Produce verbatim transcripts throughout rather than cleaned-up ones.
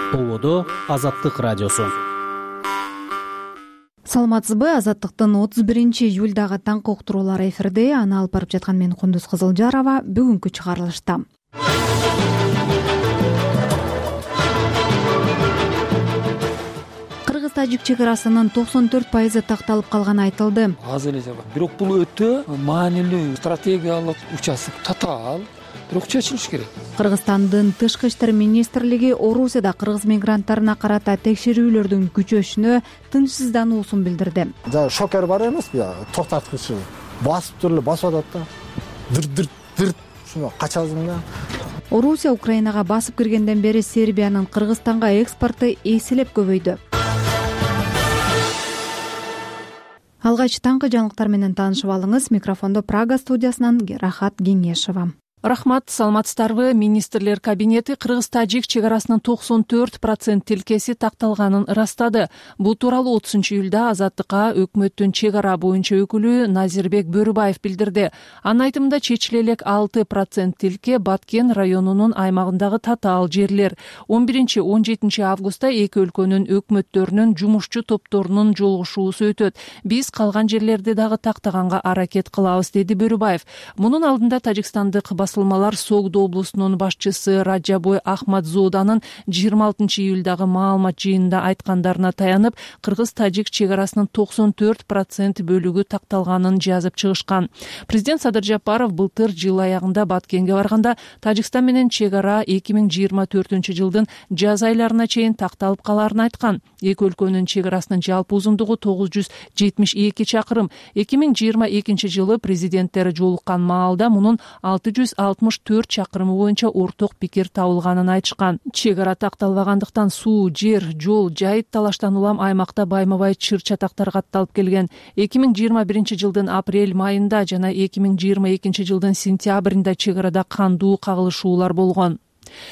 Ободо Азаттык радиосу. Саламатсызбы? Азаттыктын отуз биринчи июлдагы таңкы уктуруулары эфирде. Аны алып барып жаткан мен Кундуз Кызылжарова. Бүгүнкү чыгарылышта Кыргыз-Тажик чек арасынын токсон төрт пайызы такталып калганы айтылды. Аз эле жагат. Бирок бул өтө маанилүү стратегиялык участок, татаал, бирок чечилиш керек. Кыргызстандын тышкы иштер министрлиги Орусияда кыргыз мигранттарына карата текшерүүлөрдүн күчөшүнө тынчсыздануусун билдирди. Жа шокер бар эмеспи? Токтоткучу басып туруп басып атат да. Дыр-дыр дыр шуну качасың да. Орусия Украинага басып киргенден бери Сербиянын Кыргызстанга экспорту эселеп көбөйдү. Алгач таңкы жаңылыктар менен таанышып алыңыз. Микрофондо Прага студиясынан Рахат Кеңешова. Рахмат, саламатсыздарбы? Министрлер кабинети Кыргыз-Тажик чек арасынын токсон төрт процент тилкеси такталганын ырастады. Бул тууралуу отузунчу июлда Азаттыкка өкмөттүн чек ара боюнча өкүлү Назирбек Бөрүбаев билдирди. Анын айтымында чечиле элек алты процент тилке Баткен районунун аймагындагы татаал жерлер. он биринчи он жетинчи августта эки өлкөнүн өкмөттөрүнүн жумушчу топторунун жолугушуусу өтөт. Биз калган жерлерди дагы тактаганга аракет кылабыз, деди Бөрүбаев. Мунун алдында Тажикстандык басылмалар Согдо облусунун башчысы Раджабой Ахмадзоданын жыйырма алтынчы июлдагы маалымат жыйынында айткандарына таянып, Кыргыз-Тажик чек арасынын токсон төрт процент бөлүгү такталганын жазып чыгышкан. Президент Садыр Жапаров былтыр жыл аягында Баткенге барганда Тажикстан менен чек ара эки миң жыйырма төртүнчү жылдын жаз айларына чейин такталып каларын айткан. Эки өлкөнүн чек арасынын жалпы узундугу тогуз жүз жетимиш эки чакырым. эки миң жыйырма экинчи жылы президенттер жолуккан маалда мунун алты жүз алтымыш төрт чакырымы боюнча орток пикир табылганын айтышкан. Чек ара такталбагандыктан суу, жер, жол, жайыт талаштан улам аймакта байма-бай чыр-чатактар катталып келген. эки миң жыйырма биринчи жылдын апрель майында жана эки миң жыйырма экинчи жылдын сентябрында чек арада кандуу кагылышуулар болгон.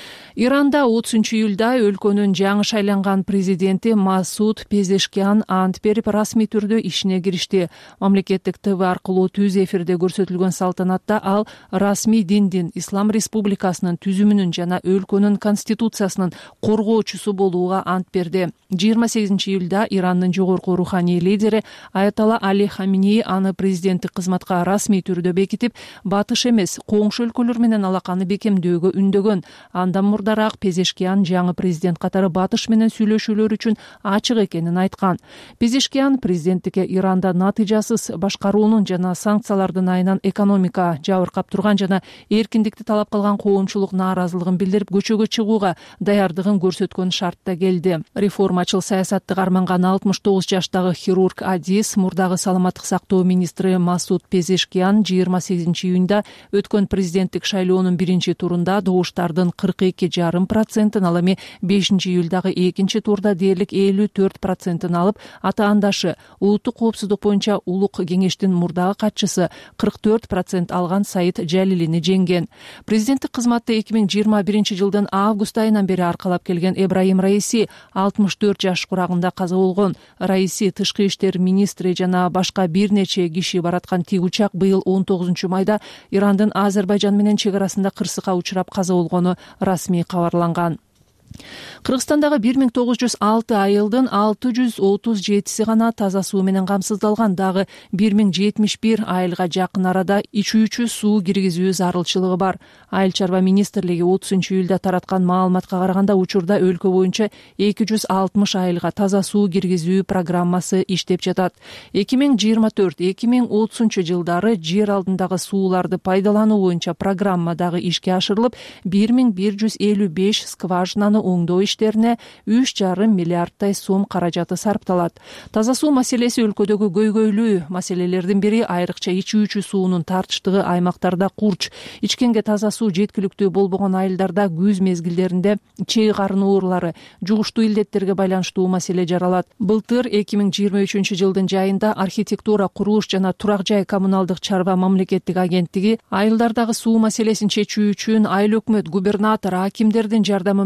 Иранда отузунчу июлда өлкөнүн жаңы шайланган президенти Масуд Пезешкиан ант берип расмий түрдө ишине киришти. Мамлекеттик ТВ аркылуу түз эфирде көрсөтүлгөн салтанатта ал расмий диндин, Ислам Республикасынын түзүмүнүн жана өлкөнүн конституциясынын коргоочусу болууга ант берди. жыйырма сегизинчи июлда Ирандын жогорку руханий лидери Аятолла Али Хаминеи аны президенттик кызматка расмий түрдө бекитип, батыш эмес, коңшу өлкөлөр менен алаканы бекемдөөгө үндөгөн. Андан мурдараак Пезешкиан жаңы президент катары батыш менен сүйлөшүүлөр үчүн ачык экенин айткан. Пезешкиан президенттикке Иранда натыйжасыз башкаруунун жана санкциялардын айынан экономика жабыркап турган жана эркиндикти талап кылган коомчулук нааразылыгын билдирип, көчөгө чыгууга даярдыгын көрсөткөн шартта келди. Реформачыл саясатты карманган алтымыш тогуз жаштагы хирург Адис, мурдагы саламаттык сактоо министри Масуд Пезешкиан жыйырма сегизинчи июнда өткөн президенттик шайлоонун биринчи турунда добуштардын кырк эки жарым процентин, ал эми бешинчи июлдагы экинчи турда дээрлик элүү төрт процентин алып, атаандашы улуттук коопсуздук боюнча улук кеңештин мурдагы катчысы кырк төрт процент алган Саид Жалилини жеңген. Президенттик кызматты эки миң жыйырма биринчи жылдын август айынан бери аркалап келген Эбрахим Раиси алтымыш төрт жаш курагында каза болгон. Раиси тышкы иштер министри жана башка бир нече киши бараткан тик учак быйыл он тогузунчу майда Ирандын Азербайжан менен чек арасында кырсыкка учурап каза болгону расмий кабарланган. Кыргызстандагы бир миң тогуз жүз алты айылдын алты жүз отуз жетиси гана таза суу менен камсыздалган. Дагы бир миң жетимиш бир айылга жакын арада ичүүчү суу киргизүү зарылчылыгы бар. Айыл чарба министрлиги отузунчу июлда тараткан маалыматка караганда учурда өлкө боюнча эки жүз алтымыш айылга таза суу киргизүү программасы иштеп жатат. эки миң жыйырма төрт эки миң отузунчу жылдары жер алдындагы сууларды пайдалануу боюнча программа дагы ишке ашырылып, бир миң бир жүз элүү беш скважинаны оңдоо иштерине үч жарым миллиардтай сом каражаты сарпталат. Таза суу маселеси өлкөдөгү көйгөйлүү маселелердин бири. Айрыкча ичүүчү суунун тартыштыгы аймактарда курч. Ичкенге таза суу жеткиликтүү болбогон айылдарда күз мезгилдеринде чей карын оорулары, жугуштуу илдеттерге байланыштуу маселе жаралат. Былтыр эки миң жыйырма үчүнчү жылдын жайында архитектура, курулуш жана турак жай коммуналдык чарба мамлекеттик агенттиги айылдардагы суу маселесин чечүү үчүн айыл өкмөт, губернатор, акимдердин жардамы менен жер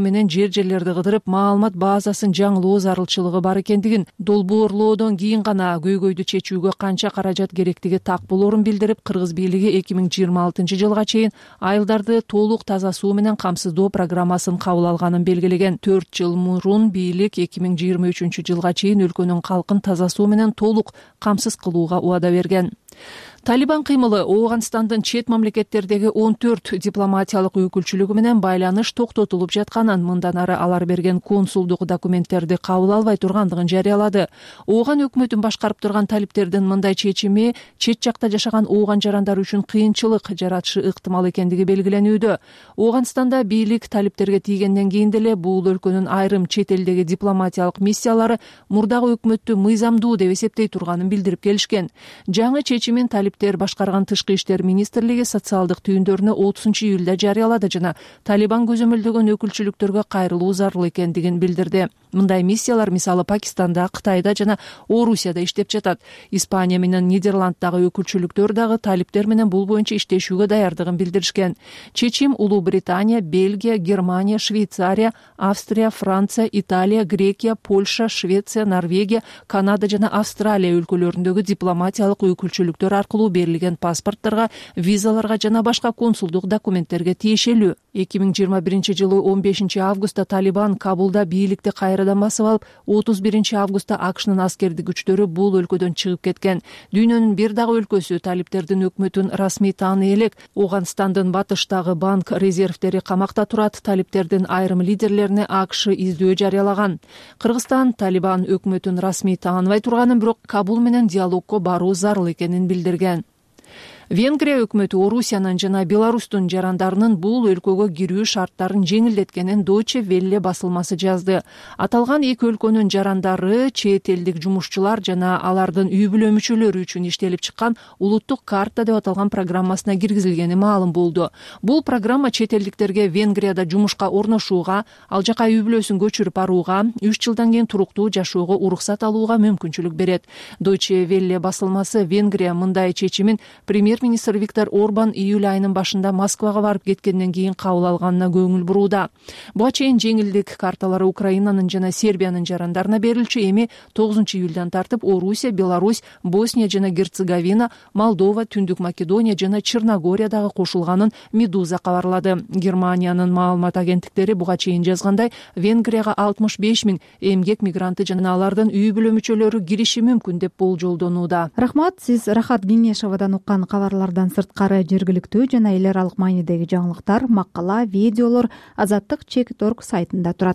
эрежелерди кыдырып маалымат базасын жаңылоо зарылчылыгы бар экендигин, долбоорлоодон кийин гана көйгөйдү чечүүгө канча каражат керектиги так болоорун билдирип, кыргыз бийлиги эки миң жыйырма алтынчы жылга чейин айылдарды толук таза суу менен камсыздоо программасын кабыл алганын белгилеген. төрт жыл мурун бийлик эки миң жыйырма үчүнчү жылга чейин өлкөнүн калкын таза суу менен толук камсыз кылууга убада берген. Талибан кыймылы Ооганстандын чет мамлекеттердеги он төрт дипломатиялык өкүлчүлүгү менен байланыш токтотулуп жатканын, мындан ары алар берген консулдук документтерди кабыл албай тургандыгын жарыялады. Ооган өкмөтүн башкарып турган талиптердин мындай чечими чет жакта жашаган ооган жарандар үчүн кыйынчылык жаратышы ыктымал экендиги белгиленүүдө. Ооганстанда бийлик талиптерге тийгенден кийин деле бул өлкөнүн айрым чет элдеги дипломатиялык миссиялары мурдагы өкмөттү мыйзамдуу деп эсептей турганын билдирип келишкен. Жаңы чечимин талиптер башкарган Тышкы иштер министрлиги социалдык түйүндөрүнө отузунчу июлда жарыялады жана Талибан көзөмөлдөгөн өкүлчүлүктөргө кайрылуу зарыл экендигин билдирди. Мындай миссиялар мисалы Пакистанда, Кытайда жана Орусияда иштеп жатат. Испания менен Нидерланддагы өкүлчүлүктөр дагы талиптер менен бул боюнча иштешүүгө даярдыгын билдиришкен. Чечим Улуу Британия, Бельгия, Германия, Швейцария, Австрия, Франция, Италия, Грекия, Польша, Швеция, Норвегия, Канада жана Австралия өлкөлөрүндөгү дипломатиялык өкүлчүлүктөр аркылуу берилген паспорттарга, визаларга жана башка консулдук документтерге тиешелүү. эки миң жыйырма биринчи жылы он бешинчи августта Талибан Кабулда бийликти кайрадан басып алып, отуз биринчи августта АКШнын аскердик күчтөрү бул өлкөдөн чыгып кеткен. Дүйнөнүн бир дагы өлкөсү талиптердин өкмөтүн расмий тааный элек. Ооганстандын батыштагы банк резервдери камакта турат. Талиптердин айрым лидерлерине АКШ издөө жарыялаган. Кыргызстан Талибан өкмөтүн расмий тааныбай турганын, бирок Кабул менен диалогко баруу зарыл экенин билдирген. Венгрия өкмөтү Орусиянын жана Беларустун жарандарынын бул өлкөгө кирүү шарттарын жеңилдеткенин Deutsche Welle басылмасы жазды. Аталган эки өлкөнүн жарандары чет элдик жумушчулар жана алардын үй бүлө мүчөлөрү үчүн иштелип чыккан улуттук карта деп аталган программасына киргизилгени маалым болду. Бул программа чет элдиктерге Венгрияда жумушка орношууга, ал жака үй бүлөсүн көчүрүп барууга, үч жылдан кийин туруктуу жашоого уруксат алууга мүмкүнчүлүк берет. Deutsche Welle басылмасы Венгрия мындай чечимин премьер-министр Виктор Орбан июль айынын башында Москвага барып кеткенден кийин кабыл алганына көңүл бурууда. Буга чейин жеңилдик карталары Украинанын жана Сербиянын жарандарына берилчү, эми тогузунчу июлдан тартып Орусия, Беларусь, Босния жана Герцеговина, Молдова, Түндүк Македония жана Черногория дагы кошулганын Медуза кабарлады. Германиянын маалымат агенттиктери буга чейин жазгандай, Венгрияга алтымыш беш миң эмгек мигранты жана алардын үй бүлө мүчөлөрү кириши мүмкүн деп болжолдонууда. Рахмат, сиз Рахат Кеңешовадан уккан кабарлардан сырткары жергиликтүү жана эл аралык маанидеги жаңылыктар, макала, видеолор Азаттык чекит точка орг сайтында турат.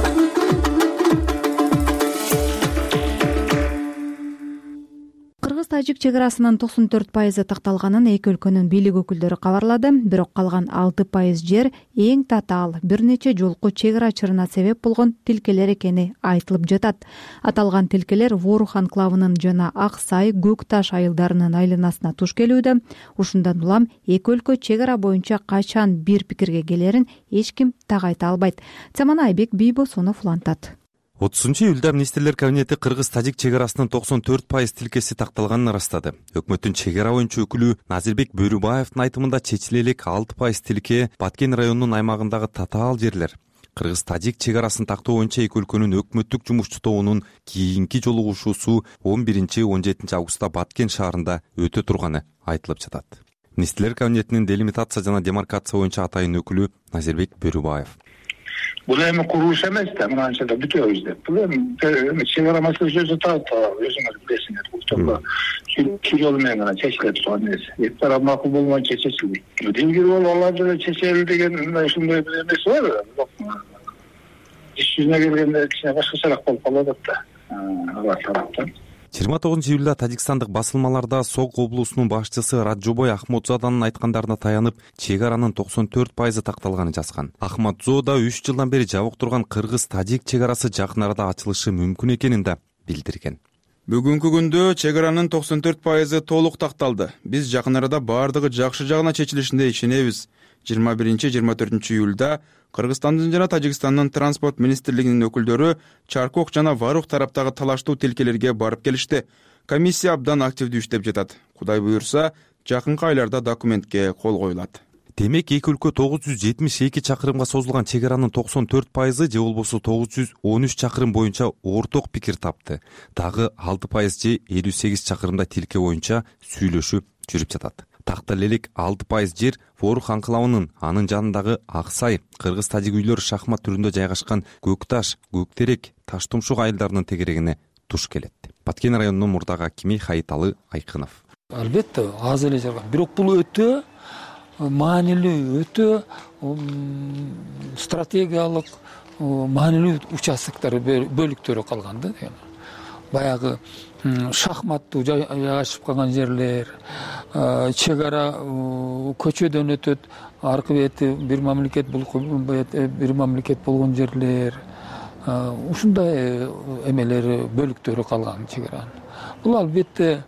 Кыргыз-тажик чек арасынын токсон төрт пайызы такталганын эки өлкөнүн бийлик өкүлдөрү кабарлады. Бирок калган алты пайыз жер эң татаал бир нече жолку чек ара чырына себеп болгон тилкелер экени айтылып жатат. Аталган тилкелер Ворух анклавынын жана Ак Сай, Көк Таш айылдарынын айланасына туш келүүдө. Ушундан улам эки өлкө чек ара боюнча качан бир пикирге келерин эч ким так айта албайт. Цамана Айбек Бийбосонов улантат. отузунчу июлда министрлер кабинети кыргыз-тажик чек арасынын токсон төрт пайыз тилкеси такталганын ырастады. Өкмөттүн чек ара боюнча өкүлү Назирбек Бөрүбаевдин айтымында чечиле элек алты пайыз тилке Баткен районунун аймагындагы татаал жерлер. Кыргыз-тажик чек арасын тактоо боюнча эки өлкөнүн өкмөттүк жумушчу тобунун кийинки жолугушуусу он биринчи он жетинчи августта Баткен шаарында өтө турганы айтылып жатат. Министрлер кабинетинин делимитация жана демаркация боюнча атайын өкүлү Назирбек Бөрүбаев. Бул эми курулуш эмес да, мынанча да бүтөбүз деп. Бул эми чек ара маселеси так өзүңүз билесиңер. Бул топ чүй жолу менен гана чечилет турган нерсе. Эки тарап макул болмойчу чечилбейт. Дилгир болуп алар деле чечели деген ушундай бир эмеси бар. Иш жүзүнө келгенде кичине башкачараак болуп калат да. Алар тараптан. жыйырма тогузунчу июлда тажикстандык басылмаларда Сок облусунун башчысы Раджобой Ахмадзоданын айткандарына таянып, чек аранын токсон төрт пайызы такталганын жазган. Ахмадзода үч жылдан бери жабык турган кыргыз-тажик чек арасы жакын арада ачылышы мүмкүн экенин да билдирген. Бүгүнкү күндө чек аранын токсон төрт пайызы толук такталды. Биз жакын арада бардыгы жакшы жагына чечилишине ишенебиз. жыйырма биринчи жыйырма төртүнчү июлда Кыргызстандын жана Тажикстандын транспорт министрлигинин өкүлдөрү Чаркок жана Варух тараптагы талаштуу тилкелерге барып келишти. Комиссия абдан активдүү иштеп жатат. Кудай буюрса, жакынкы айларда документке кол коюлат. демек эки өлкө тогуз жүз жетимиш эки чакырымга созулган чек аранын токсон төрт пайызы же болбосо тогуз жүз он үч чакырым боюнча орток пикир тапты. Дагы алты пайыз же элүү сегиз чакырымда тилке боюнча сүйлөшүп жүрүп жатат. Тактал элек алты пайыз жер Ворух анклавынын анын жанындагы Аксай, кыргыз-тажик үйлөр шахмат түрүндө жайгашкан Көк Таш, Көк Терек, Таш Тумшук айылдарынын тегерегине туш келет. Баткен районунун мурдак акими Хайыталы Айкынов. Албетте аз эле жер, бирок бул өтө маанилүү, өтө стратегиялык маанилүү участоктор, бөлүктөрү калган да. Баягы шахматтуу жайгашып калган жерлер, чек ара көчөдөн өтөт, аркы бети бир мамлекет, бул бети бир мамлекет болгон жерлер, ушундай эмелери, бөлүктөрү калган чек аранын. Бул албетте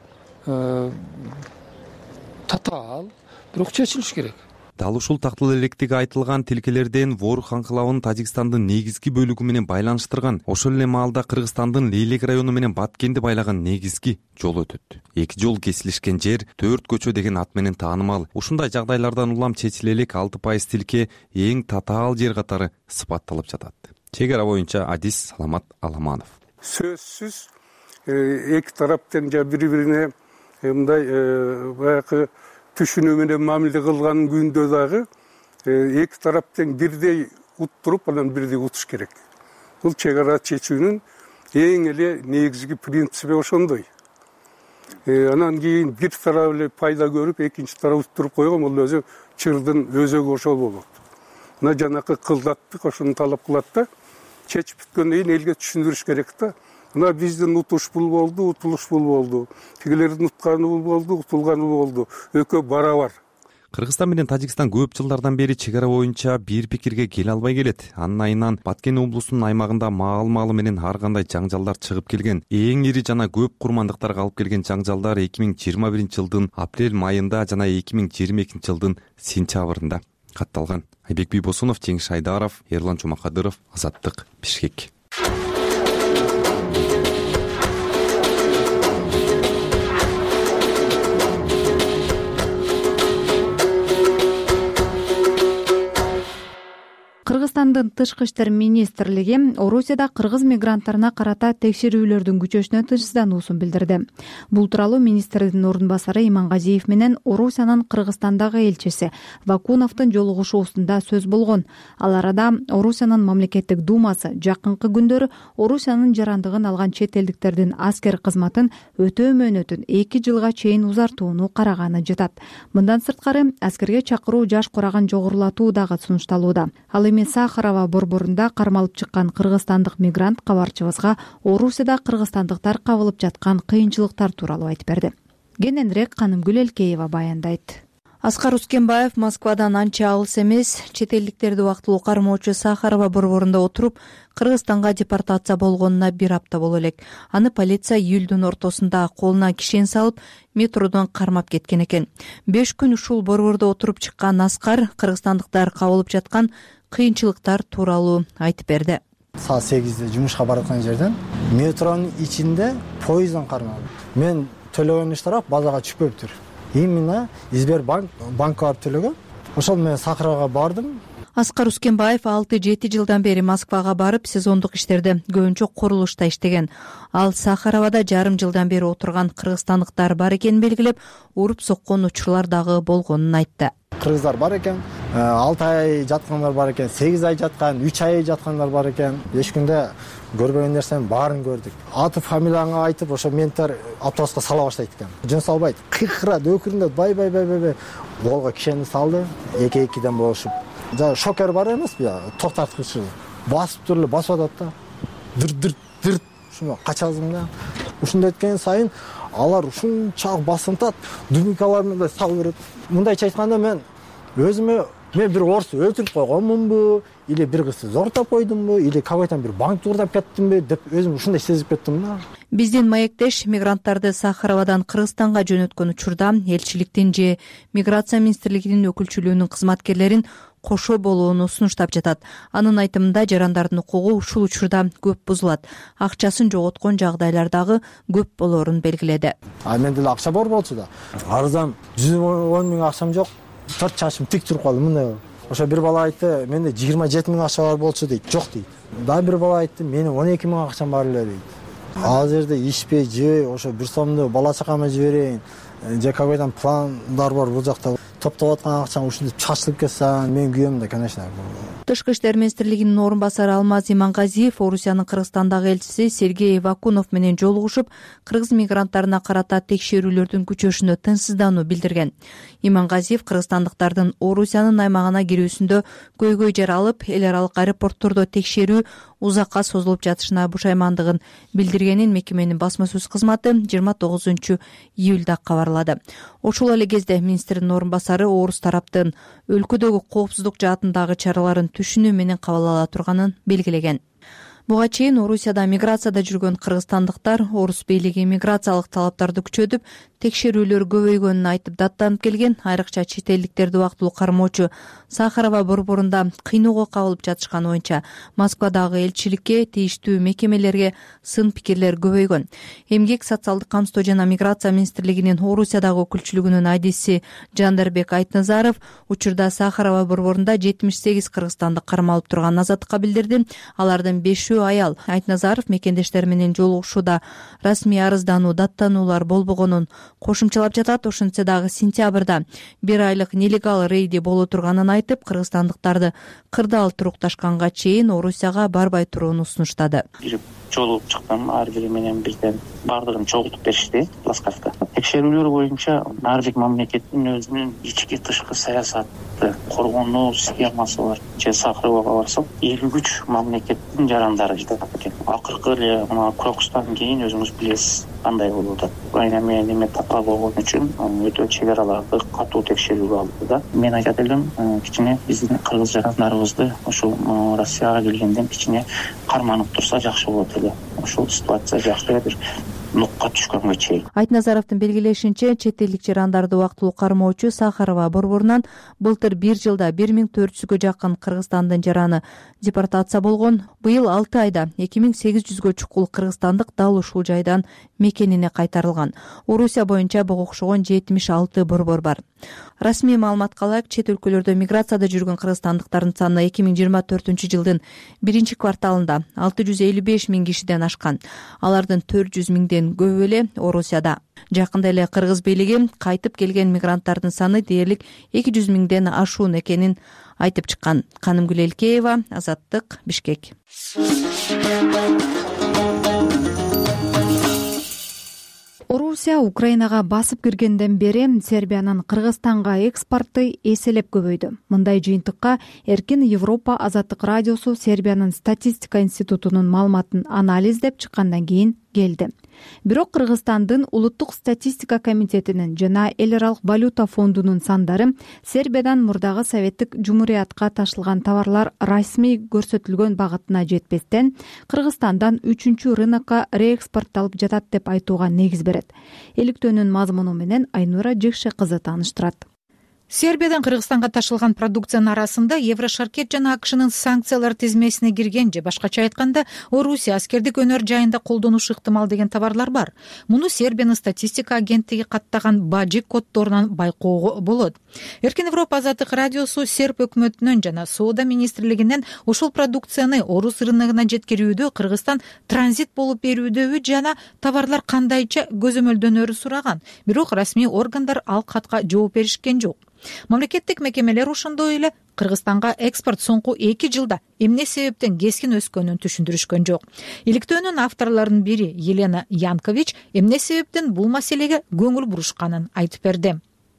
татаал, бирок чечилиш керек. Дал ушул тактал электиги айтылган тилкелерден Ворух анклавын Тажикстандын негизги бөлүгү менен байланыштырган, ошол эле маалда Кыргызстандын Лейлек району менен Баткенди байлаган негизги жол өтөт. Эки жол кесилишкен жер төрт көчө деген ат менен таанымал. Ушундай жагдайлардан улам чечиле элек алты пайыз тилке эң татаал жер катары сыпатталып жатат. Чек ара боюнча адис Саламат Аламанов. Сөзсүз эки тараптан жа бири-бирине мындай баягы түшүнүү менен мамиле кылган күндө дагы эки тараптан бирдей уттуруп, анан бирдей утуш керек. Бул чек ара чечүүнүн эң эле негизги принциби ошондой. Анан кийин бир тарап эле пайда көрүп, экинчи тарап уттуруп койгон, бул өзү чырдын өзөгү ошол болот. Мына жанакы кылдаттык ошону талап кылат да, чечип бүткөндөн кийин элге түшүндүрүш керек да. Мына биздин утуш бул болду, утулуш бул болду. Тигилердин утканы бул болду, утулганы болду. Экөө барабар. Кыргызстан менен Тажикстан көп жылдардан бери чек ара боюнча бир пикирге келе албай келет. Анын айынан Баткен облусунун аймагында маал-маалы менен ар кандай жаңжалдар чыгып келген. Эң ири жана көп курмандыктарга алып келген жаңжалдар эки миң жыйырма биринчи жылдын апрель майында жана эки миң жыйырма экинчи жылдын сентябрында катталган. Айбек Бийбосунов, Жеңиш Айдаров, Эрлан Жумакадыров, Азаттык, Бишкек. Кыргызстандын тышкы иштер министрлиги Орусияда кыргыз мигранттарына карата текшерүүлөрдүн күчөшүнө тынчсыздануусун билдирди. Бул тууралуу министрдин ордун басары Имангазиев менен Орусиянын Кыргызстандагы элчиси Вакуновдун жолугушуусунда сөз болгон. Ал арада Орусиянын мамлекеттик думасы жакынкы күндөрү Орусиянын жарандыгын алган чет элдиктердин аскер кызматын өтөө мөөнөтүн эки жылга чейин узартууну караганы жатат. Мындан сырткары аскерге чакыруу жаш кураган жогорулатуу дагы сунушталууда. Ал Сахарова борборунда кармалып чыккан кыргызстандык мигрант кабарчыбызга Орусияда кыргызстандыктар кабылып жаткан кыйынчылыктар тууралуу айтып берди. Кененирээк Канымгүл Элкеева баяндайт. Аскар Ускенбаев Москвадан анча алыс эмес, чет элдиктерди убактылуу кармоочу Сахарова борборунда отуруп, Кыргызстанга депортация болгонуна бир апта боло элек. Аны полиция июлдун ортосунда колуна кишен салып, метродон кармап кеткен экен. беш күн ушул борбордо отуруп чыккан Аскар кыргызстандыктар кабылып жаткан кыйынчылыктар тууралуу айтып берди. Саат сегизде жумушка бараткан жерден метронун ичинде поезддан кармалды. Мен төлөгөн иштарап базага түшпөптүр. Именно Избербанк банкка барып төлөгөн. Ошол менен Сахарага бардым. Аскар Ускенбаев алты жети жылдан бери Москвага барып, сезондук иштерде көбүнчө курулушта иштеген. Ал Сахаровада жарым жылдан бери отурган кыргызстандыктар бар экенин белгилеп, уруп соккон учурлар дагы болгонун айтты. Кыргыздар бар экен, алты ай жаткандар бар экен, сегиз ай жаткан, үч ай жаткандар бар экен. беш күндө көрбөгөн нерсенин баарын көрдүк. Аты фамилияңа айтып, ошо менттер автобуска сала баштайт экен. Жөн салбайт. Кыйкырат, өкүрүндө бай бай бай бай. Голго кишени салды, эки-экиден болушуп. Жа шокер бар эмеспи, токтоткучу. Басып туруп басып атат да. Дыр-дыр дыр ушуну качасың да. Ушундай эткен сайын алар ушунчалык басынтат, дубинкалар менен салып берет. Мындайча айтканда мен өзүмө мен бир орус өлтүрүп койгонмунбу, или бир кызды зордоп койдумбу, или какой-то бир банк уурдап кеттимби деп өзүм ушундай сезип кеттим да. Биздин маектеш мигранттарды Сахаровадан Кыргызстанга жөнөткөн учурда элчиликтин же миграция министрлигинин өкүлчүлүгүнүн кызматкерлерин кошо болууну сунуштап жатат. Анын айтымында жарандардын укугу ушул учурда көп бузулат. Акчасын жоготкон жагдайлар дагы көп болоорун белгиледи. А мен деле акча бар болчу да. Арзан жүз он миң акчам жок. төрт чачым тик туруп калды мындай болуп. Ошо бир бала айтты, менде жыйырма жети миң акча бар болчу дейт. Жок дейт. Дагы бир бала айтты, менин он эки миң акчам бар эле дейт. Ал жерде ичпей, жебей, ошо бир сомду бала чакама жиберейин, же какой-то пландар бар бул жакта. Топтоп аткан акчаң ушинтип чачылып кетсе, мен күйөм да, конечно. Тышкы иштер министрлигинин орун басары Алмаз Имангазиев Орусиянын Кыргызстандагы элчиси Сергей Вакунов менен жолугушуп, кыргыз мигранттарына карата текшерүүлөрдүн күчөшүнө тынчсыздануу билдирген. Имангазиев кыргызстандыктардын Орусиянын аймагына кирүүсүндө көйгөй жер алып, эл аралык аэропорттордо текшерүү узакка созулуп жатышына бушаймандыгын билдиргенин мекеменин басма сөз кызматы жыйырма тогузунчу июлда кабарлады. Ошол эле кезде министрдин орун басары орус тараптын өлкөдөгү коопсуздук жаатындагы чараларын түшүнүү менен кабыл ала турганын белгилеген. Буга чейин Орусияда миграцияда жүргөн кыргызстандыктар орус бийлиги миграциялык талаптарды күчөтүп, текшерүүлөр көбөйгөнүн айтып даттанып келген. Айрыкча чет элдиктерди убактылуу кармоочу Сахарова борборунда кыйноого кабылып жатышканы боюнча Москвадагы элчиликке, тийиштүү мекемелерге сын пикирлер көбөйгөн. Эмгек, социалдык камсыздоо жана миграция министрлигинин Орусиядагы өкүлчүлүгүнүн айдиси Жандербек Айтназаров учурда Сахарова борборунда жетимиш сегиз кыргызстандык кармалып турганын азаттыкка билдирди. Алардын бешөө аял. Айтназаров мекендештер менен жолугушууда расмий арыздануу, даттануулар болбогонун кошумчалап жатат. Ошентсе дагы сентябрда бир айлык нелегал рейди боло турганын айтып, кыргызстандыктарды кырдаал турукташканга чейин Орусияга барбай турууну сунуштады. Жолугуп чыктым, ар бири менен бирден баардыгын чогултуп беришти Пласкавка. Текшерүүлөр боюнча ар бир мамлекеттин өзүнүн ички тышкы саясаты, коргонуу схемасы бар. Же Сахаровага барсак, элүү үч мамлекеттин жарандары жатат экен. Акыркы эле мына Кокустан кийин өзүңүз билесиз кандай болуп атат. Айнаме неме тапа болгон үчүн өтө чек араларды катуу текшерүүгө алды да. Мен айтат элем, кичине биздин кыргыз жарандарыбызды ошол Россияга келгенден кичине карманып турса жакшы болот эле. Ошол ситуация жакшы бир нукка түшкөнгө чейин. Айтназаровдун белгилешинче, чет элдик жарандарды убактылуу кармоочу Сахарова борборунан былтыр бир жылда бир миң төрт жүзгө жакын Кыргызстандын жараны депортация болгон. Быйыл алты айда эки миң сегиз жүзгө чукул кыргызстандык дал ушул жайдан мекенине кайтарылган. Орусия боюнча буга окшогон жетимиш алты борбор бар. Расмий маалыматка ылайык, чет өлкөлөрдө миграцияда жүргөн кыргызстандыктардын саны эки миң жыйырма төртүнчү жылдын биринчи кварталында алты жүз элүү беш миң кишиден ашкан. Алардын төрт жүз миңден көбү эле Орусияда. Жакында эле кыргыз бийлиги кайтып келген мигранттардын саны дээрлик эки жүз миңден ашуун экенин айтып чыккан. Канымгүл Элкеева, Азаттык, Бишкек. Орусия Украинага басып киргенден бери Сербиянын Кыргызстанга экспорты эселеп көбөйдү. Мындай жыйынтыкка Эркин Европа Азаттык радиосу Сербиянын статистика институтунун маалыматын анализдеп чыккандан кийин келди. Бирок Кыргызстандын улуттук статистика комитетинин жана эл аралык валюта фондунун сандары Сербиядан мурдагы советтик жумуриятка ташылган товарлар расмий көрсөтүлгөн багытына жетпестен Кыргызстандан үчүнчү рынокко реэкспортталып жатат деп айтууга негиз берет. Иликтөөнүн мазмуну менен Айнура Жекше кызы тааныштырат. Сербиядан Кыргызстанга ташылган продукциянын арасында Еврошаркет жана АКШнын санкциялар тизмесине кирген же башкача айтканда Орусия аскердик өнөр жайында колдонушу ыктымал деген товарлар бар. Муну Сербиянын статистика агенттиги каттаган бажы коддорунан байкоого болот. Эркин Европа Азаттык радиосу Серб өкмөтүнөн жана соода министрлигинен ушул продукцияны орус рыногуна жеткирүүдө Кыргызстан транзит болуп берүүдөбү жана товарлар кандайча көзөмөлдөнөрү сураган. Бирок расмий органдар ал катка жооп беришкен жок. Мамлекеттик мекемелер ошондой эле Кыргызстанга экспорт соңку эки жылда эмне себептен кескин өскөнүн түшүндүрүшкөн жок. Иликтөөнүн авторлорунун бири Елена Янкович эмне себептен бул маселеге көңүл бурушканын айтып берди.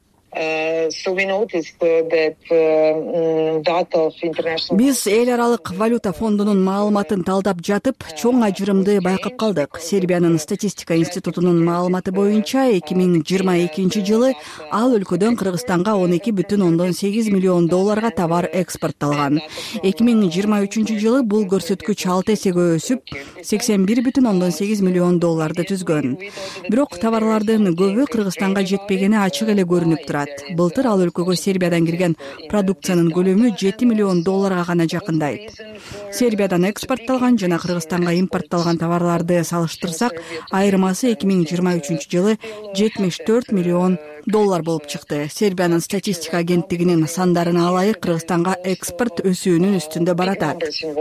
Биз эл аралык валюта фондунун маалыматын талдап жатып, чоң ажырымды байкап калдык. Сербиянын статистика институтунун маалыматы боюнча эки миң жыйырма экинчи жылы ал өлкөдөн Кыргызстанга он эки бүтүн ондон сегиз миллион долларга товар экспортталган. эки миң жыйырма үчүнчү жылы бул көрсөткүч алты эсеге өсүп, сексен бир бүтүн ондон сегиз миллион долларды түзгөн. Бирок товарлардын көбү Кыргызстанга жетпегени ачык эле көрүнүп турат. жатат. Былтыр ал өлкөгө Сербиядан кирген продукциянын көлөмү жети миллион долларга гана жакындайт. Сербиядан экспортталган жана Кыргызстанга импортталган товарларды салыштырсак, айырмасы эки миң жыйырма үчүнчү жылы жетимиш төрт миллион доллар болуп чыкты. Сербиянын статистика агенттигинин сандарына ылайык Кыргызстанга экспорт өсүүнүн үстүндө баратат.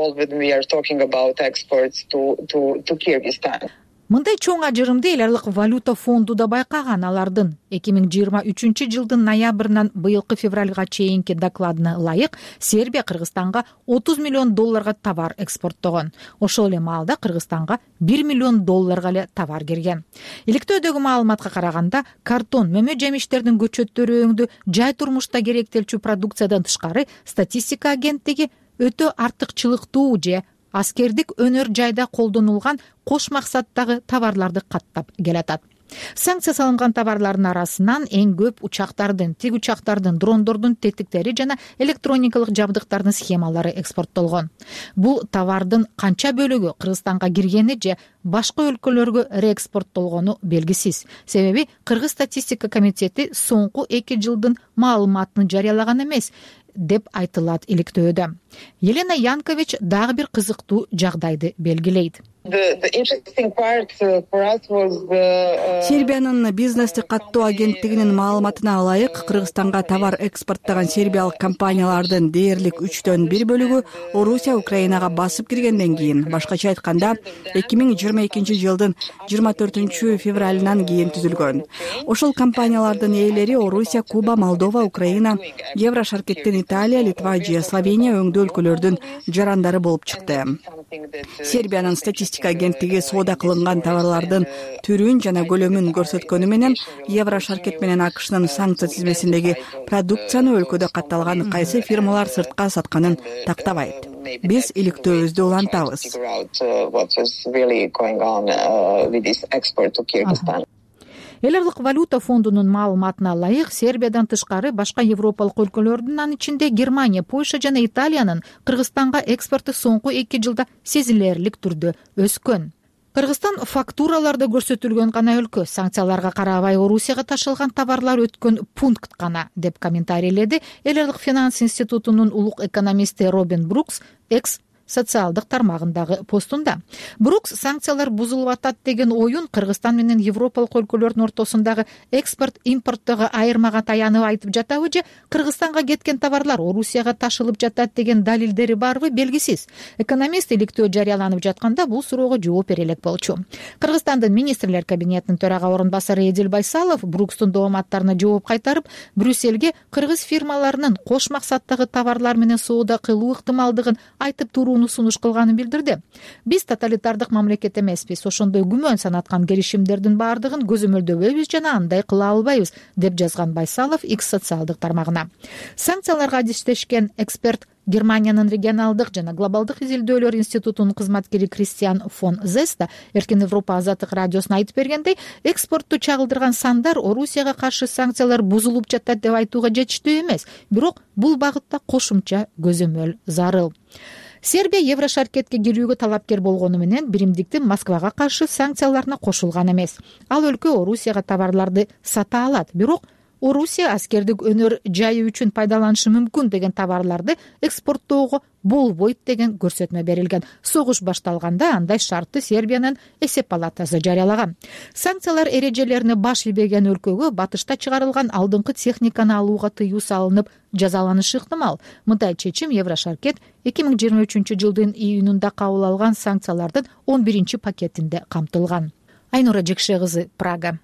Мындай чоң ажырымды эл аралык валюта фонду да байкаган. Алардын эки миң жыйырма үчүнчү жылдын ноябрынан быйылкы февралга чейинки докладына ылайык Сербия Кыргызстанга отуз миллион долларга товар экспорттогон. Ошол эле маалда Кыргызстанга бир миллион долларга эле товар кирген. Иликтөөдөгү маалыматка караганда, картон, мөмө жемиштердин көчөттөрү өңдүү, жай турмушта керектелчү продукциядан тышкары статистика агенттиги өтө артыкчылыктуу же аскердик өнөр жайда колдонулган кош максаттагы товарларды каттап келатат. Санкция салынган товарлардын арасынан эң көп учактардын, тик учактардын, дрондордун тетиктери жана электроникалык жабдыктардын схемалары экспорттолгон. Бул товардын канча бөлүгү Кыргызстанга киргени же башка өлкөлөргө реэкспорттолгону белгисиз. Себеби Кыргыз статистика комитети соңку эки жылдын маалыматын жарыялаган эмес деп айтылат иликтөөдө. Елена Янкович дагы бир кызыктуу жагдайды белгилейт. Сербиянын бизнести каттоо агенттигинин маалыматына ылайык, Кыргызстанга товар экспорттогон сербиялык компаниялардын дээрлик үчтөн бир бөлүгү Орусия Украинага басып киргенден кийин, башкача айтканда эки миң жыйырма экинчи жылдын жыйырма төртүнчү февралынан кийин түзүлгөн. Ошол компаниялардын ээлери Орусия, Куба, Молдова, Украина, Евро шаркеттен Италия, Литва же Словения өңдүү өлкөлөрдүн жарандары болуп чыкты. Сербиянын статистика агенттиги соода кылынган товарлардын түрүн жана көлөмүн көрсөткөнү менен Евро шаркет менен АКШнын санкция тизмесиндеги продукцияны өлкөдө катталган кайсы фирмалар сыртка сатканын тактабайт. Биз иликтөөбүздү улантабыз. Эл аралык валюта фондунун маалыматына ылайык, Сербиядан тышкары башка европалык өлкөлөрдүн, анын ичинде Германия, Польша жана Италиянын Кыргызстанга экспорту соңку эки жылда сезилерлик түрдө өскөн. Кыргызстан фактураларда көрсөтүлгөн гана өлкө. Санкцияларга карабай Орусияга ташылган товарлар өткөн пункт гана, деп комментарийледи Эл аралык финанс институтунун улук экономисти Робин Брукс экс социалдык тармагындагы постунда. Брукс санкциялар бузулуп атат деген оюн Кыргызстан менен европалык өлкөлөрдүн ортосундагы экспорт импорттогу айырмага таянып айтып жатабы же Кыргызстанга кеткен товарлар Орусияга ташылып жатат деген далилдери барбы белгисиз. Экономист иликтөө жарыяланып жатканда бул суроого жооп бере элек болчу. Кыргызстандын министрлер кабинетинин төрага орун басары Эдил Байсалов Брукстун дооматтарына жооп кайтарып, Брюссельге кыргыз фирмаларынын кош максаттагы товарлар менен соода кылуу ыктымалдыгын айтып туруу сунуш кылганын билдирди. Биз тоталитардык мамлекет эмеспиз, ошондой күмөн санаткан келишимдердин баардыгын көзөмөлдөбөйбүз жана андай кыла албайбыз, деп жазган Байсалов X социалдык тармагына. Санкцияларга адистешкен эксперт Германиянын регионалдык жана глобалдык изилдөөлөр институтунун кызматкери Кристиан фон Зеста Эркин Европа азаттык радиосуна айтып бергендей, экспортту чагылдырган сандар Орусияга каршы санкциялар бузулуп жатат деп айтууга жетиштүү эмес, бирок бул багытта кошумча көзөмөл зарыл. Сербия Евро шаркетке кирүүгө талапкер болгону менен биримдиктин Москвага каршы санкцияларына кошулган эмес. Ал өлкө Орусияга товарларды сата алат, бирок Орусия аскердик өнөр жайы үчүн пайдаланышы мүмкүн деген товарларды экспорттоого болбойт деген көрсөтмө берилген. Согуш башталганда андай шартты Сербиянын эсеп палатасы жарыялаган. Санкциялар эрежелерине баш ийбеген өлкөгө батышта чыгарылган алдыңкы техниканы алууга тыюу салынып жазаланышы ыктымал. Мындай чечим Евро шаркет эки миң жыйырма үчүнчү жылдын июнунда кабыл алган санкциялардын он биринчи пакетинде камтылган. Айнура Жекше кызы, Прага.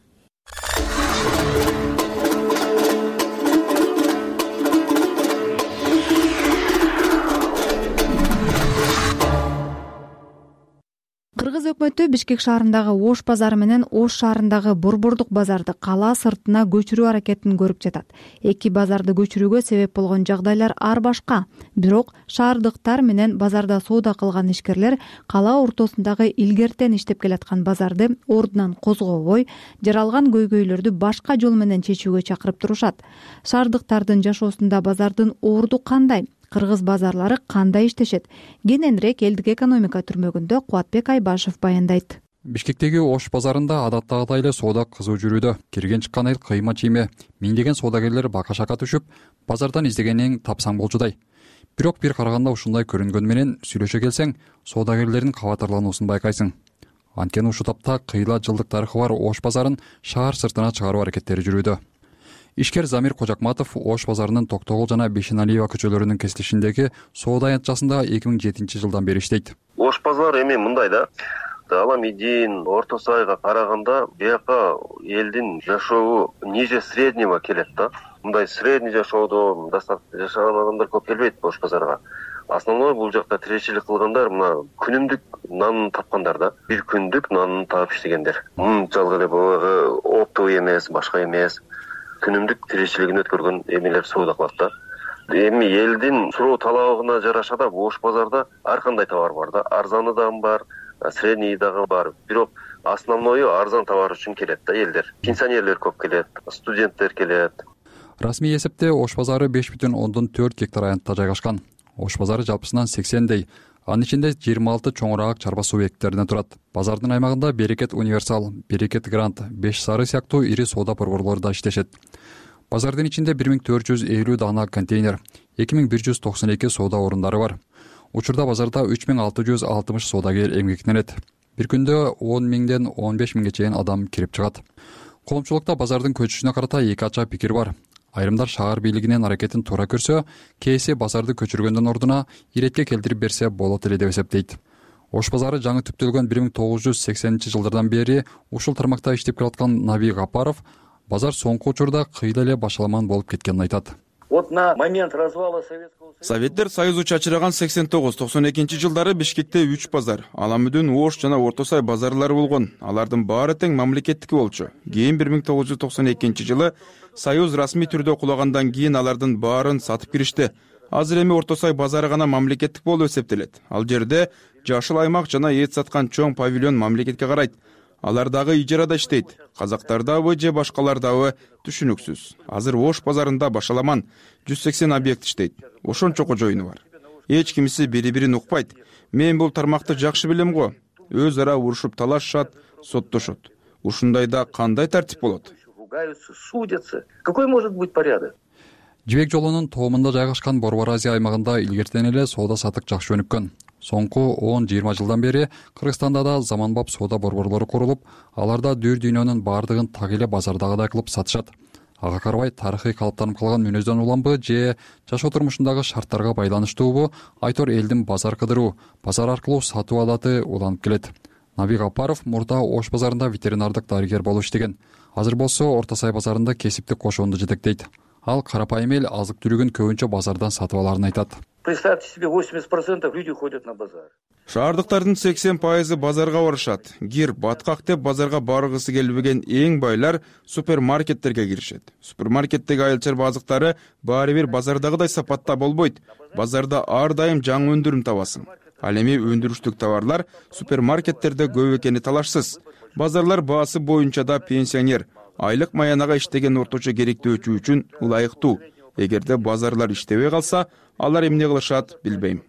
Кыргыз өкмөтү Бишкек шаарындагы Ош базары менен Ош шаарындагы Борбордук базарды кала сыртына көчүрүү аракетин көрүп жатат. Эки базарды көчүрүүгө себеп болгон жагдайлар ар башка. Бирок шаардыктар менен базарда соода кылган ишкерлер кала ортосундагы илгертен иштеп келаткан базарды ордунан козгобой, жаралган көйгөйлөрдү башка жол менен чечүүгө чакырып турушат. Шаардыктардын жашоосунда базардын орду кандай? Кыргыз базарлары кандай иштешет? Кененирээк элдик экономика түрмөгүндө Кубатбек Айбашев баяндайт. Бишкектеги Ош базарында адаттагыдай эле соода кызуу жүрүүдө. Кирген чыккан эл кыйма чийме, миңдеген соодагерлер бака шака түшүп, базардан издегениң тапсаң болчудай. Бирок бир караганда ушундай көрүнгөн менен сүйлөшө келсең, соодагерлердин кабатырлануусун байкайсың. Анткени ушул тапта кыйла жылдык тарыхы бар Ош базарын шаар сыртына чыгаруу аракеттери жүрүүдө. Ишкер Замир Кожакматов Ош базарынын Токтогул жана Бешеналиева көчөлөрүнүн кесилишиндеги соода аянтчасында эки миң жетинчи жылдан бери иштейт. Ош базар эми мындай да. Аламедин, Орто Сайга караганда бияка элдин жашообу ниже среднего келет да. Мындай средний жашоодо достаточно жашаган адамдар көп келбейт Ош базарга. Основной бул жакта тиричилик кылгандар мына күнүмдүк нанын тапкандар да. Бир күндүк нанын таап иштегендер. Мынчалык эле баягы оптовый эмес, башка эмес. Күнүмдүк тиричилигин өткөргөн эмелер соода кылат да. Эми элдин суроо талабына жараша да Ош базарда ар кандай товар бар да. Арзаны да бар, средний дагы бар. Бирок основною арзан товар үчүн келет да элдер. Пенсионерлер көп келет, студенттер келет. Расмий эсепте Ош базары беш бүтүн ондон төрт гектар аянтта жайгашкан. Ош базары жалпысынан сексендей, анын ичинде жыйырма алты чоңураак чарба субъекттеринен турат. Базардын аймагында Берекет Универсал, Берекет Грант, Беш Сары сыяктуу ири соода борборлору да иштешет. Базардын ичинде бир миң төрт жүз элүү дана контейнер, эки миң бир жүз токсон эки соода орундары бар. Учурда базарда үч миң алты жүз алтымыш соодагер эмгектенет. Бир күндө он миңден он беш миңге чейин адам кирип чыгат. Коомчулукта базардын көчүшүнө карата эки ача пикир бар. Айрымдар шаар бийлигинин аракетин туура көрсө, кээси базарды көчүргөндөн ордуна иретке келтирип берсе болот эле деп эсептейт. Ош базары жаңы түптөлгөн бир миң тогуз жүз сексенинчи жылдардан бери ушул тармакта иштеп келаткан Наби Гапаров базар соңку учурда кыйла эле башаламан болуп кеткенин айтат. Вот на момент развала Советского Союза Советтер Союзу чачыраган сексен тогуз токсон экинчи жылдары Бишкекте үч базар, Аламүдүн, Ош жана Орто Сай базарлары болгон. Алардын баары тең мамлекеттики болчу. Кийин бир миң тогуз жүз токсон экинчи жылы Союз расмий түрдө кулагандан кийин алардын баарын сатып киришти. Азыр эми Орто Сай базары гана мамлекеттик болуп эсептелет. Ал жерде жашыл аймак жана эт саткан чоң павильон мамлекетке карайт. Алар дагы ижарада иштейт. Казактардабы же башкалардабы түшүнүксүз. Азыр Ош базарында башаламан жүз сексен объект иштейт. Ошончо кожоюну бар. Эч кимиси бири-бирин укпайт. Мен бул тармакты жакшы билем го. Өз ара урушуп талашышат, соттошот. Ушундайда кандай тартип болот? ругаются, судятся. Какой может быть порядок? Жибек жолунун тоомунда жайгашкан Борбор Азия аймагында илгертен эле соода сатык жакшы өнүккөн. Соңку он жыйырма жылдан бери Кыргызстанда да заманбап соода борборлору курулуп, аларда дүр дүйнөнүн бардыгын так эле базардагыдай кылып сатышат. Ага карабай тарыхый калыптанып калган мүнөздөн уламбы же жашоо турмушундагы шарттарга байланыштуубу айтор элдин базар кыдыруу, базар аркылуу сатып алаты уланып келет. Наби Гапаров мурда Ош базарында ветеринардык дарыгер болуп иштеген. Азыр болсо Орто Сай базарында кесиптик кошоонду жетектейт. Ал карапайым эл азык түлүгүн көбүнчө базардан сатып аларын айтат. Представьте себе, восемьдесят процентов люди ходят на базар. Шаардыктардын сексен пайызы базарга барышат. Гир, баткак деп базарга баргысы келбеген эң байлар супермаркеттерге киришет. Супермаркеттеги айыл-чарба азыктары баары бир базардагыдай сапатта болбойт. Базарда ар дайым жаңы өндүрүм табасың. Ал эми өндүрүштүк товарлар супермаркеттерде көп экени талашсыз. Базарлар баасы боюнча да пенсионер, айлык маянага иштеген орточо керектөөчү үчүн ылайыктуу. Эгерде базарлар иштебей калса, алар эмне кылышат билбейм.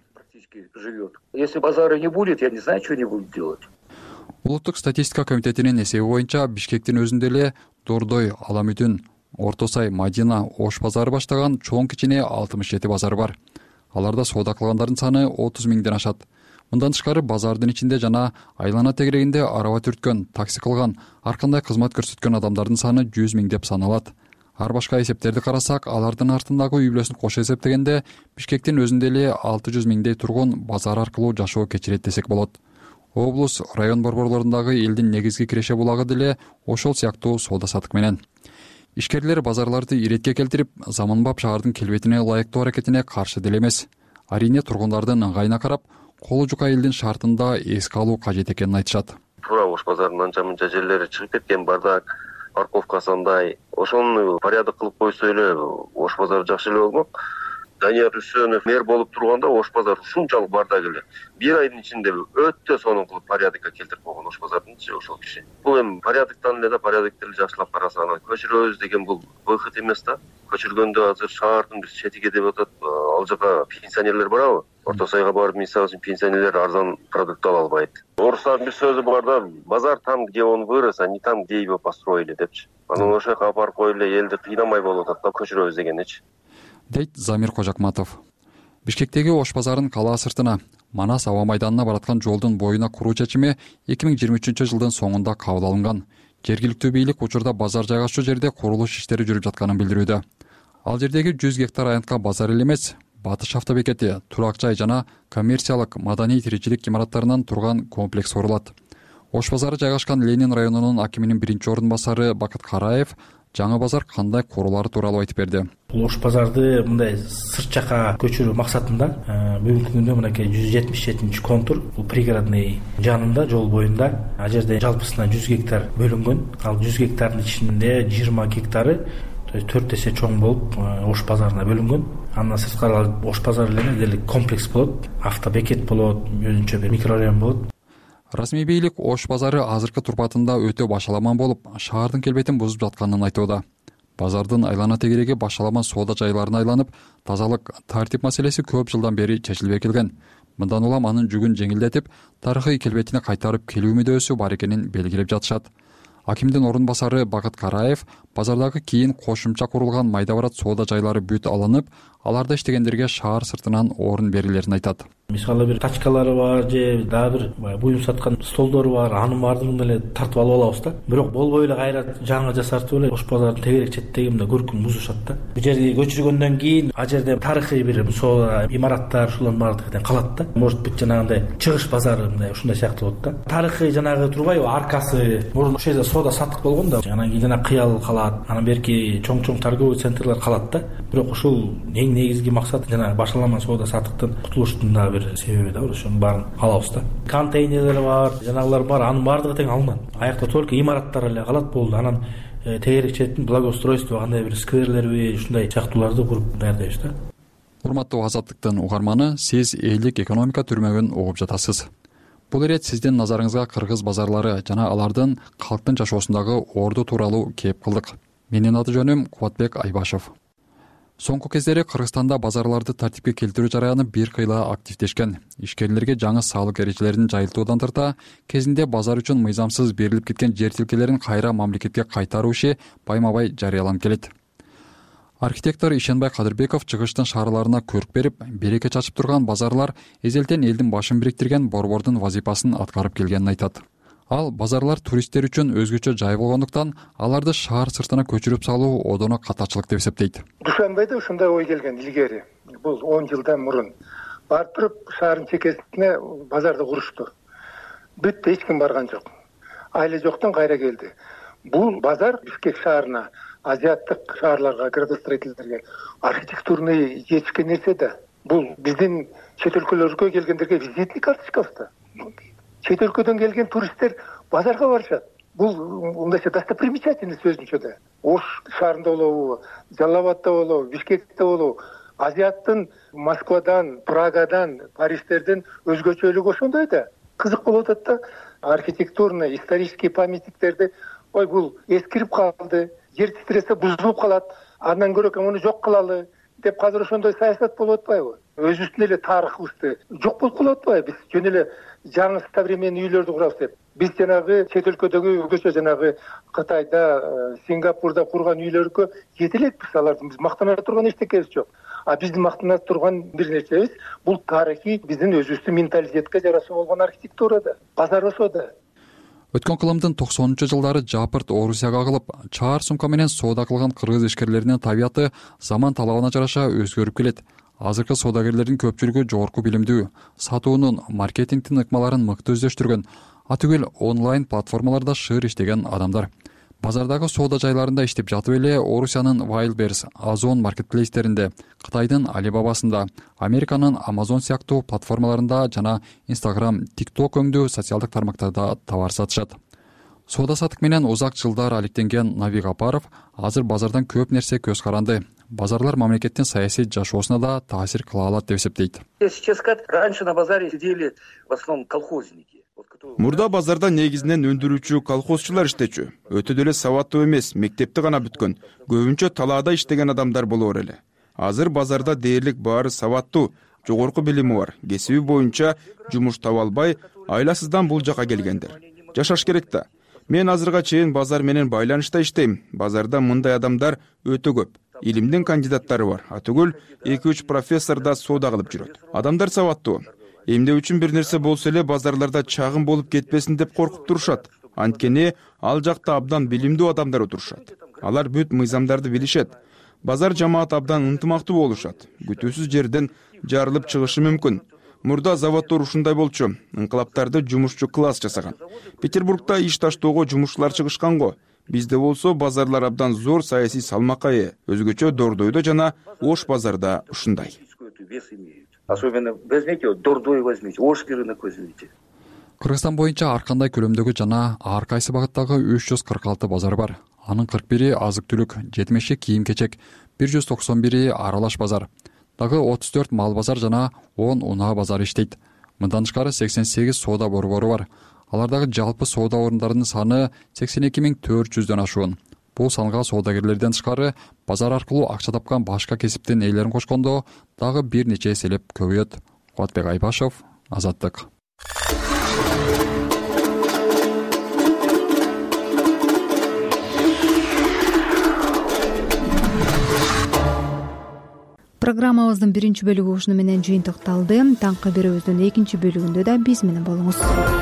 Если базара не будет, я не знаю, что они будут делать. Улуттук статистика комитетинин эсеби боюнча Бишкектин өзүндө эле Дордой, Аламүдүн, Орто Сай, Мадина, Ош базары баштаган чоң кичине алтымыш жети базар бар. Аларда соода кылгандардын саны отуз миңден ашат. Мындан тышкары базардын ичинде жана айлана тегерегинде араба түрткөн, такси кылган, ар кандай кызмат көрсөткөн адамдардын саны жүз миң деп саналат. Ар башка эсептерди карасак, алардын артындагы үй бүлөсүн кошо эсептегенде Бишкектин өзүндө эле алты жүз миңдей тургун базар аркылуу жашоо кечирет десек болот. Облус, район борборлорундагы элдин негизги киреше булагы деле ошол сыяктуу соода сатык менен. Ишкерлер базарларды иретке келтирип, заманбап шаардын келбетине ылайыктуу аракетине каршы деле эмес. Арине тургундардын ыңгайына карап, колу жука элдин шартында эске алуу кажет экенин айтышат. Туура Ош базарынын анча-мынча жерлери чыгып кеткен, бардак, парковкасы андай. Ошону порядок кылып койсо эле Ош базары жакшы эле болмок. Данияр Үсөнов мэр болуп турганда Ош базар ушунчалык бардак эле. Бир айдын ичинде өтө сонун кылып порядокко келтирип койгон Ош базардын ошол киши. Бул эми порядоктон эле да порядокты эле жакшылап караса анан көчүрөбүз деген бул выход эмес да. Көчүргөндө азыр шаардын биз четиге деп атат, ал жака пенсионерлер барабы? Орто Сайга барып, мисалы үчүн пенсионерлер арзан продукт ала албайт. Орустардын бир сөзү бар да, базар там, где он вырос, а не там, где его построили депчи. Анан ошол жака апарып коюп эле элди кыйнамай болуп атат да, көчүрөбүз дегенечи. Дейт Замир Кожакматов. Бишкектеги Ош базарын калаа сыртына, Манас аба майданына бараткан жолдун боюна куруу чечими эки миң жыйырма үчүнчү жылдын соңунда кабыл алынган. Жергиликтүү бийлик учурда базар жайгашуу жерде курулуш иштери жүрүп жатканын билдирүүдө. Ал жердеги жүз гектар аянтка базар эле эмес, Батыш автобекети, турак жай жана коммерциялык маданий тиричилик имараттарынан турган комплекс курулат. Ош базары жайгашкан Ленин районунун акиминин биринчи ордун басары Бакыт Караев жаңы базар кандай курулары тууралуу айтып берди. Ош базарды мындай сырт жака көчүрүү максатында бүгүнкү күндө мынакей жүз жетимиш жетинчи контур, бул пригородный жанында, жол боюнда, а жерде жалпысына жүз гектар бөлүнгөн. Ал жүз гектардын ичинде жыйырма гектары төрт эсе чоң болуп Ош базарына бөлүнгөн. Андан сырткары Ош базары эле делик комплекс болот, автобекет болот, өзүнчө бир микрорайон болот. Расмий бийлик Ош базары азыркы турпатында өтө башаламан болуп, шаардын келбетин бузуп жатканын айтууда. Базардын айлана тегереги башаламан соода жайларына айланып, тазалык, тартип маселеси көп жылдан бери чечилбей келген. Мындан улам анын жүгүн жеңилдетип, тарыхый келбетине кайтарып келүү мүдөөсү бар экенин белгилеп жатышат. Акимдин ордун басары Бакыт Караев базардагы кийин кошумча курулган майда барат соода жайлары бүт алынып, аларда иштегендерге шаар сыртынан орун берилерин айтат. Мисалы бир тачкалары бар же дагы бир буюм саткан столдору бар, анын баардыгын эле тартып алып алабыз да. Бирок болбой эле кайра жаңы жасартып эле Ош базардын тегерек четтеги мындай көркүм бузушат да. Бул жерге көчүргөндөн кийин а жерде тарыхый бир соода имараттар ушулардын баардыгы калат да. Может быть жанагындай чыгыш базары мындай ушундай сыяктуу болот да. Тарыхый жанагы турбайбы аркасы мурун ошол жерде соода саттык болгон да. Анан кийин жана кыял калат, анан берки чоң-чоң торговый центрлер калат да. Бирок ушул эң негизги максат жана башаламан соода саттыктан кутулуштун да бир себеби да, ошонун баарын алабыз да. Контейнерлер бар, жанагылар бар, анын баардыгы тең алынган. Аякта только имараттар эле калат болду. Анан тегерек четтин благоустройство кандай бир скверлерби, ушундай сыяктууларды куруп даярдайбыз да. Урматтуу Азаттыктын угарманы, сиз элдик экономика түрмөгүн угуп жатасыз. Бул ирет сиздин назарыңызга кыргыз базарлары жана алардын калктын жашоосундагы орду тууралуу кеп кылдык. Менин аты жөнүм Кубатбек Айбашев. Соңку кездери Кыргызстанда базарларды тартипке келтирүү жараяны бир кыйла активдешкен. Ишкерлерге жаңы салык эрежелерин жайылтуудан тарта, кезинде базар үчүн мыйзамсыз берилип кеткен жер тилкелерин кайра мамлекетке кайтаруу иши байма-бай жарыяланып келет. Архитектор Ишенбай Кадырбеков чыгыштын шаарларына көрүк берип, береке чачып турган базарлар эзелтен элдин башын бириктирген борбордун вазипасын аткарып келгенин айтат. Ал базарлар туристтер үчүн өзгөчө жай болгондуктан аларды шаар сыртына көчүрүп салуу одоно катачылык деп эсептейт. Душанбайда ушундай ой келген илгери. Бул он жылдан мурун барып туруп шаардын чекесине базарды курушту. Бүт эч ким барган жок. Айла жоктон кайра келди. Бул базар Бишкек шаарына, азиаттык шаарларга, градостроительдерге архитектурный жетишкен нерсе да. Бул биздин чет өлкөлөргө келгендерге визитный карточкабыз да. Чет өлкөдөн келген туристтер базарга барышат. Бул мындайча достопримечательность өзүнчө да. Ош шаарында болобу, Жалал-Абадта болобу, Бишкекте болобу, азиаттын Москвадан, Прагадан, Париждерден өзгөчөлүгү ошондой да. Кызык болуп атат да. Архитектурный, исторический памятниктерди, ой бул эскирип калды, жер титресе бузулуп калат, андан көрө муну жок кылалы деп азыр ошондой саясат болуп атпайбы? Өзүбүздүн эле тарыхыбызды жок болуп калып атпайбы? Биз жөн эле жаңы современный үйлөрдү курабыз деп. Биз жанагы чет өлкөдөгү өзгөчө жанагы Кытайда, Сингапурда курган үйлөргө жете элекпиз, алардын биз мактана турган эчтекебиз жок. А биздин мактана турган бир нерсебиз бул тарыхый биздин өзүбүздүн менталитетке жараша болгон архитектура да. Базар ошо да. Өткөн кылымдын токсонунчу жылдары Жапырт Орусияга кылып, чаар сумка менен соода кылган кыргыз ишкерлеринин табияты заман талабына жараша өзгөрүп келет. Азыркы соодагерлердин көпчүлүгү жогорку билимдүү, сатуунун, маркетингдин ыкмаларын мыкты өздөштүргөн, атүгүл онлайн платформаларда шыр иштеген адамдар. Базардагы соода жайларында иштеп жатып эле Орусиянын Wildberries, Озон маркетплейстеринде, Кытайдын Alibabасында, Американын Amazon сыяктуу платформаларында жана Instagram, TikTok өңдүү социалдык тармактарда товар сатышат. соода саттык менен узак жылдар алектенген Навик Апаров азыр базардан көп нерсе көз каранды. Базарлар мамлекеттин саясий жашоосуна да таасир кыла алат деп эсептейт. Сейчас как раньше на базаре сидели в основном колхозники. Мурда базарда негизинен өндүрүүчү колхозчулар иштечү. Өтө деле сабаттуу эмес, мектепти гана бүткөн, көбүнчө талаада иштеген адамдар болор эле. Азыр базарда дээрлик баары сабаттуу, жогорку билими бар, кесиби боюнча жумуш таба албай, айласыздан бул жака келгендер. Жашаш керек да. Мен азырга чейин базар менен байланышта иштейм. Базарда мындай адамдар өтө көп. Илимдин кандидаттары бар. Атүгүл эки үч профессор да соода кылып жүрөт. Адамдар сабаттуу. Эмне үчүн бир нерсе болсо эле базарларда чагым болуп кетпесин деп коркуп турушат. Анткени ал жакта абдан билимдүү адамдар отурушат. Алар бүт мыйзамдарды билишет. Базар жамаат абдан ынтымактуу болушат. Күтүүсүз жерден жарылып чыгышы мүмкүн. Мурда заводдор ушундай болчу. Инкылаптарды жумушчу класс жасаган. Петербургда иш таштоого жумушчулар чыгышкан го. Бизде болсо базарлар абдан зор саясий салмакка ээ. Өзгөчө Дордойдо жана Ош базарда ушундай. Особенно возьмите, Дордой возьмите, Ошский рынок возьмите. Кыргызстан боюнча ар кандай көлөмдөгү жана ар кайсы багыттагы үч жүз кырк алты базар бар. Анын кырк бири азык-түлүк, жетимиши кийим-кечек, бир жүз токсон бири аралаш базар. Дагы отуз төрт мал базар жана он унаа базар иштейт. Мындан тышкары сексен сегиз соода борбору бар. Алардагы жалпы соода орундарынын саны сексен эки миң төрт жүздөн ашуун. Бул санга соодагерлерден тышкары базар аркылуу акча тапкан башка кесиптин ээлерин кошкондо дагы бир нече эселеп көбөйөт. Кубатбек Айбашев, Азаттык. Программабыздын биринчи бөлүгү ушуну менен жыйынтыкталды. Таңкы берүүбүздүн экинчи бөлүгүндө да биз менен болуңуз.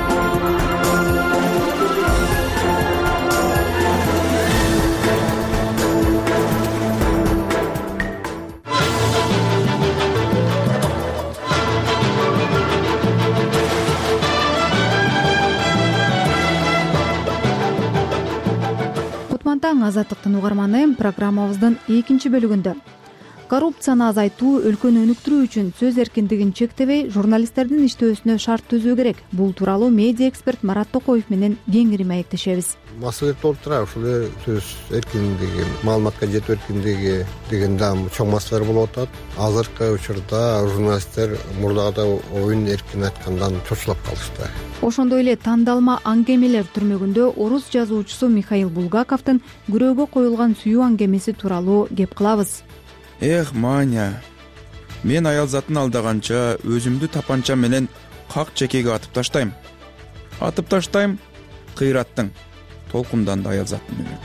Кутман таң, Азаттыктын угарманы. Программабыздын экинчи бөлүгүндө коррупцияны азайтуу, өлкөнү өнүктүрүү үчүн сөз эркиндигин чектебей, журналисттердин иштөөсүнө шарт түзүү керек. Бул тууралуу медиа эксперт Марат Токоев менен кеңири маектешебиз. Маселе толуп турат. Ушул сөз эркиндиги, маалыматка жетүү эркиндиги деген да чоң маселелер болуп атат. Азыркы учурда журналисттер мурдагыдай оюн эркин айткандан чочулап калышты. Ошондой эле тандалма аңгемелер түрмөгүндө орус жазуучусу Михаил Булгаковдун күрөөгө коюлган сүйүү аңгемеси тууралуу кеп кылабыз. Эх, Маня, мен аял затын алдаганча өзүмдү тапанча менен как чекеге атып таштайм. Атып таштайм кыйраттың, толкундан да аял затын менен.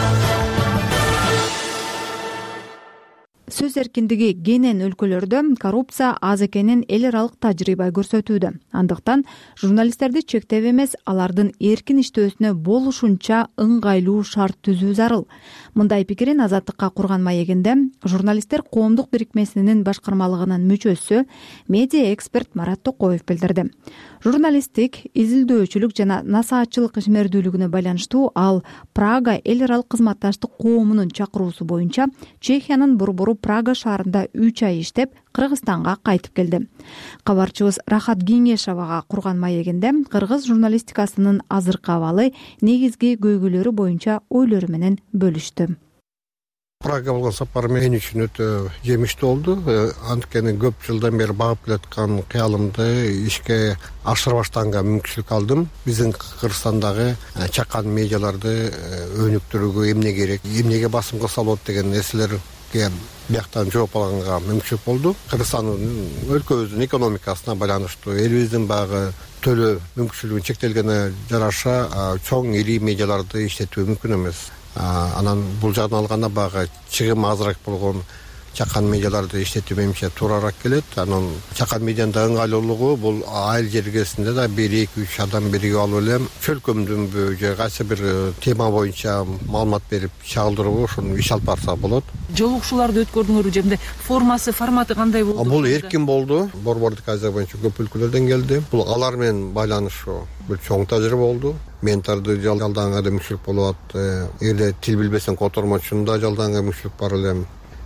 Сөз эркиндиги кенен өлкөлөрдө коррупция аз экенин эл аралык тажрыйба көрсөтүүдө. Андыктан журналисттерди чектеп эмес, алардын эркин иштөөсүнө болушунча ыңгайлуу шарт түзүү зарыл. Мындай пикирин Азаттыкка курган маегинде журналисттер коомдук бирикмесинин башкармалыгынын мүчөсү, медиа эксперт Марат Токоев билдирди. Журналисттик, изилдөөчүлүк жана насаатчылык ишмердүүлүгүнө байланыштуу ал Прага эл аралык кызматташтык коомунун чакыруусу боюнча Чехиянын борбору Прага шаарында үч ай иштеп, Кыргызстанга кайтып келди. Кабарчыбыз Рахат Кеңешовага курган маегинде кыргыз журналистикасынын азыркы абалы, негизги көйгөйлөрү боюнча ойлору менен бөлүштү. Прага болгон сапар мен үчүн өтө жемиштүү болду. Анткени көп жылдан бери багып келаткан кыялымды ишке ашырбаштаганга мүмкүнчүлүк алдым. Биздин Кыргызстандагы чакан медиаларды өнүктүрүүгө эмне керек, эмнеге басым кылса болот деген нерселерге бияктан жооп алганга мүмкүнчүлүк болду. Кыргызстандын өлкөбүздүн экономикасына байланыштуу, элибиздин баягы төлөө мүмкүнчүлүгүн чектелгенине жараша чоң ири медиаларды иштетүү мүмкүн эмес. Анан бул жагдан алганда баягы чыгым азыраак болгон чакан медиаларды иштетүү менимче туурараак келет. Анан чакан медианын да ыңгайлуулугу бул айыл жергесинде да бир эки үч адам биригип алып эле чөлкөмдүнбү же кайсы бир тема боюнча маалымат берип чагылдырууга ошону иш алып барса болот. Жолугушууларды өткөрдүңөрбү же формасы, форматы кандай болду? Бул эркин болду. Борбордук Азия боюнча көп өлкөлөрдөн келди. Бул алар менен байланышуу бир чоң тажрыйба болду. Ментарды жалданганга да мүмкүнчүлүк болуп атты. Эгерде тил билбесең котормочуну да жалданганга мүмкүнчүлүк бар эле.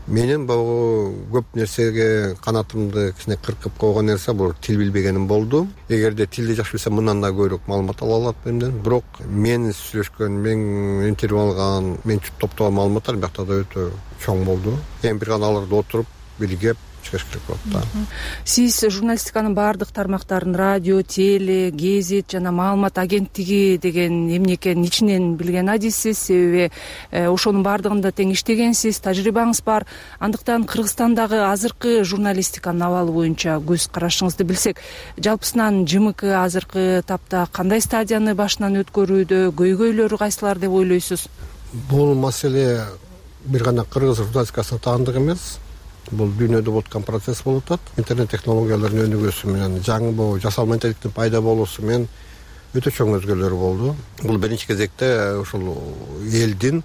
менин бул көп нерсеге канатымды кичине кыркып койгон нерсе бул тил билбегеним болду. Эгерде тилди жакшы билсем, мындан да көбүрөөк маалымат ала алат менден. Бирок мен сүйлөшкөн, мен интервью алган, мен топтогон маалыматтар биякта да өтө чоң болду. Эми бир гана аларды отуруп билгеп чыгыш керек болот да. Сиз журналистиканын баардык тармактарын, радио, теле, гезит жана маалымат агенттиги деген эмне экенин ичинен билген адиссиз, себеби ошонун баардыгында тең иштегенсиз, тажрыйбаңыз бар. Андыктан Кыргызстандагы азыркы журналистиканын абалы боюнча көз карашыңызды билсек, жалпысынан ЖМК азыркы тапта кандай стадияны башынан өткөрүүдө, көйгөйлөрү кайсылар деп ойлойсуз? Бул маселе бир гана кыргыз журналистикасына таандык эмес. Бул дүйнөдө болуп аткан процесс болуп атат. Интернет технологияларынын өнүгүүсү менен, жаңы жасалма интеллекттин пайда болуусу менен өтө чоң өзгөрүүлөр болду. Бул биринчи кезекте ушул элдин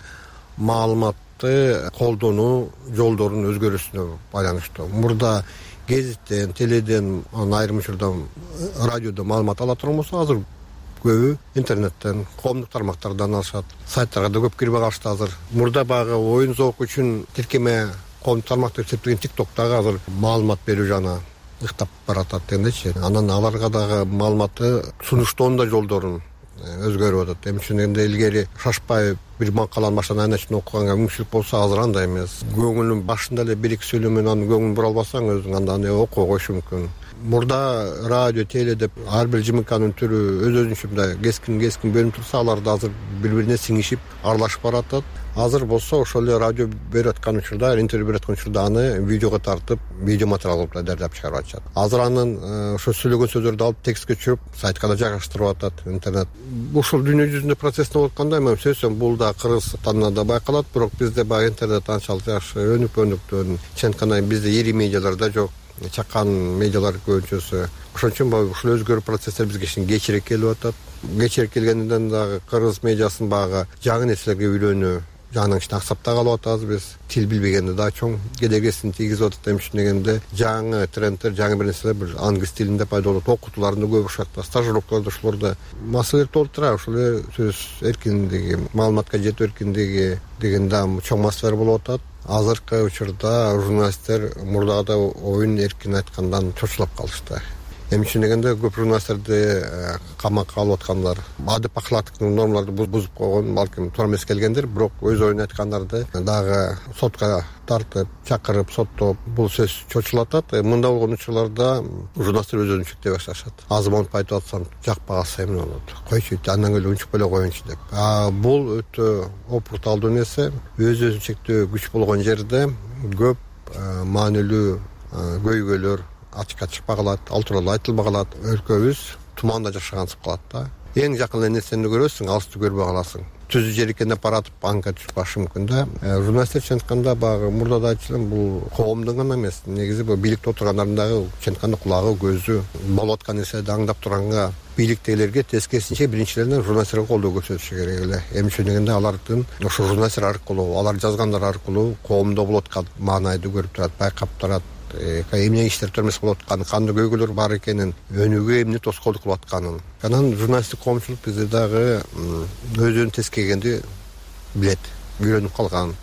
маалыматты колдонуу жолдорунун өзгөрүүсүнө байланыштуу. Мурда гезиттен, теледен, айрым учурда радиодон маалымат ала турмусу, азыр көбү интернеттен, коомдук тармактардан алышат. Сайттарга да көп кирип алышты азыр. Мурда багы оюн зоок үчүн тиркеме коомдук тармак деп эсептеген тиктоктогу азыр маалымат берүү жана ыктап баратат дегендейчи. Анан аларга дагы маалыматты сунуштоонун да жолдорун өзгөрүп атат. Эми ошондо илгери шашпай бир макаланы баштан аягына чейин окуганга мүмкүнчүлүк болсо, азыр андай эмес. Көңүлүн башында эле бир эки сөйлөм менен анын көңүлүн бура албасаң, өзүң андан окуп койушу мүмкүн. Мурда радио, теле деп ар бир ЖМКнын түрү өз өзүнчө мындай кескин кескин бөлүнүп турса, алар да азыр бири-бирине сиңишип, аралашып баратат. Азыр болсо ошол эле радио берип аткан учурда, интервью берип аткан учурда аны видеого тартып, видео материал кылып даярдап чыгарып атышат. Азыр анын ошо сүйлөгөн сөздөрдү алып текстке түшүрүп, сайтка да жайгаштырып атат интернет. Ушул дүйнө жүзүндө процесс болуп атканда, мен сөзсөм бул да Кыргызстанда да байкалат, бирок бизде баягы интернет анчалык жакшы өнүк өнүктөн, чын гана бизде ири медиалар да жок, чакан медиалар көбүнчөсү. Ошон үчүн ушул өзгөрүү процесстер бизге кичине кечирээк келип атат. Кечирээк келгенден дагы кыргыз медиасын багы жаңы нерселерге үйлөнүү жаңы ичине аксап да калып атабыз биз. Тил билбегенде да чоң кедергисин тийгизип атат. Эми ушун дегенде жаңы трендтер, жаңы бир нерселер бир англис тилинде пайда болот. Окутууларында көп ушакта, стажировкаларда ушуларда маселелер толуп турат. Ушул сөз эркиндиги, маалыматка жетүү эркиндиги деген да чоң маселелер болуп атат. Азыркы учурда журналисттер мурдагыдай оюн эркин айткандан чочулап калышты. Эми ушун дегенде көп журналисттерди камакка алып аткандар, адып акылаттык нормаларды бузуп койгон, балким туура эмес келгендер, бирок өз оюн айткандарды дагы сотко тартып, чакырып, соттоп, бул сөз чочулап атат. Мында болгон учурларда журналисттер өз өзүн чектей башташат. Азыр монтип айтып атсам, жакпай калса эми болот. Койчу, андан эле унчуп эле коеюнчу деп. А бул өтө опурталдуу нерсе. Өз өзүн чектөө күч болгон жерде көп маанилүү көйгөйлөр ачыкка чыкпай калат, ал тууралуу айтылбай калат. Өлкөбүз туманда жашагансып калат да. Эң жакын эле нерсени көрөсүң, алысты көрбөй каласың. Түзү жер экенде баратып анка түшүп калышы мүмкүн да. Журналисттер чынтканда багы мурда да айтылган, бул коомдун гана эмес, негизи бул бийликте отургандардын дагы чынтканда кулагы, көзү болуп аткан нерселерди аңдап турганга бийликтегилерге тескерисинче биринчилеринен журналисттерге колдоо көрсөтүшү керек эле. Эми ушун дегенде алардын ошо журналисттер аркылуу, алар жазгандар аркылуу коомдо болуп аткан маанайды көрүп турат, байкап турат. Эмне иштер төрмөс болуп атканын, кандай көйгөйлөр бар экенин, өнүгүүгө эмне тоскоолдук кылып атканын. Анан журналисттик коомчулук бизде дагы өзүнүн тескегенди билет, үйрөнүп калган.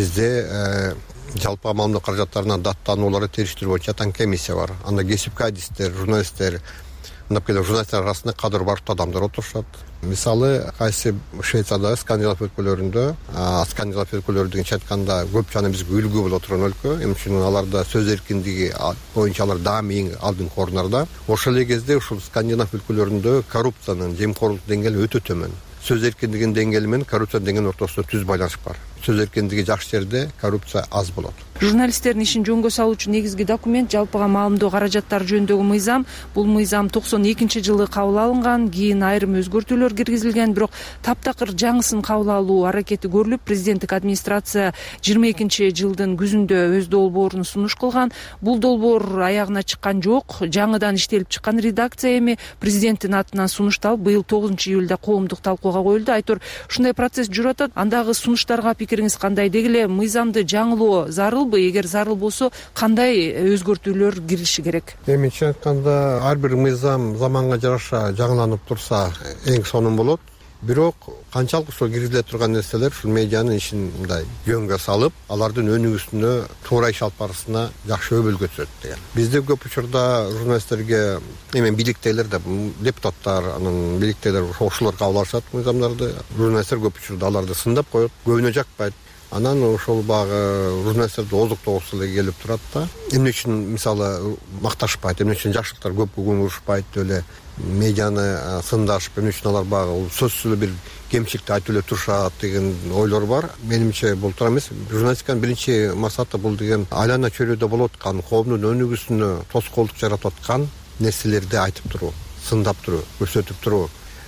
Бизде жалпы маалымат каражаттарына даттанууларды териштирүү боюнча атан комиссия бар. Анда кесипкай адистер, журналисттер, мындап келе журналисттер арасында кадыр бартуу адамдар отурушат. Мисалы, кайсы Швейцарияда, Скандинав өлкөлөрүндө, Скандинав өлкөлөрү деген чайтканда көп жана бизге үлгү болуп турган өлкө. Эми ушун аларда сөз эркиндиги боюнча алар даами эң алдыңкы орундарда. Ошол эле кезде ушул Скандинав өлкөлөрүндө коррупциянын, жемкорлук деңгээли өтө төмөн. Сөз эркиндигинин деңгээли менен коррупция деңгээлинин ортосунда түз байланыш бар. Сөз эркиндиги жакшы жерде коррупция аз болот. Журналисттердин ишин жөнгө салуучу негизги документ жалпыга маалымдоо каражаттары жөнүндөгү мыйзам. Бул мыйзам токсон экинчи жылы кабыл алынган, кийин айрым өзгөртүүлөр киргизилген, бирок таптакыр жаңысын кабыл алуу аракети көрүлүп, президенттик администрация жыйырма экинчи жылдын күзүндө өз долбоорун сунуш кылган. Бул долбоор аягына чыккан жок. Жаңыдан иштелип чыккан редакция эми президенттин атынан сунушталып, быйыл тогузунчу июлда коомдук талкууга коюлду. Айтор, ушундай процесс жүрүп атат. Андагы сунуштарга пикириңиз кандай? Деги эле мыйзамды жаңылоо зарылбы? Эгер зарыл болсо, кандай өзгөртүүлөр кириши керек? Эми айтканда ар бир мыйзам заманга жараша жаңыланып турса, эң сонун болот. бирок канчалык ошол киргизиле турган нерселер ушул медианын ишин мындай жөнгө салып алардын өнүгүүсүнө туура иш алып барышына жакшы өбөлгө түзөт деген. Бизде көп учурда журналисттерге эми бийликтегилер да депутаттар анан бийликтегилер ошолор кабыл алышат мыйзамдарды, журналисттер көп учурда аларды сындап коет, көбүнө жакпайт. Анан ошол багы журналисттерди оздуктогусу эле келип турат да. Эмне үчүн мисалы макташпайт, эмне үчүн жакшылыктар көп көңүл бурушпайт, эле медианы сындашып, эмне үчүн алар багы сөзсүз эле бир кемчиликти айтып эле турушат деген ойлор бар. Менимче бул туура эмес. Журналистиканын биринчи максаты бул деген айлана чөйрөдө болуп аткан коомдун өнүгүүсүнө тоскоолдук жаратып аткан нерселерди айтып туруу, сындап туруу, көрсөтүп туруу,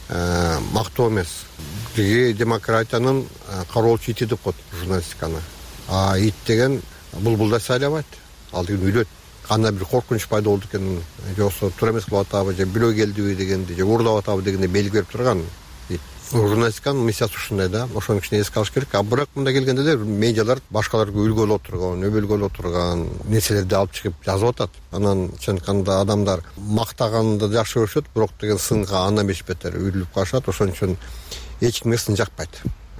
мактоо эмес. Биги демократиянын кароолчу ити деп коет журналистиканы. А ит деген булбулдай сайлабайт. Ал деген үйлөт. Кандай бир коркунуч пайда болду экен, жоксо туура эмес кылып атабы, же бирөө келдиби дегенди, же уурдап атабы дегенди белги берип турган. Журналистиканын миссиясы ушундай да, ошонун кичине эске алыш керек. А бирок мындай келгенде эле медиалар башкаларга үлгү боло турган, өбөлгө боло турган нерселерди алып чыгып жазып атат. Анан чын айтканда адамдар мактаганды жакшы көрүшөт, бирок деген сынга андан беш бетер үйрүлүп калышат. Ошон үчүн эч кимге сын жакпайт.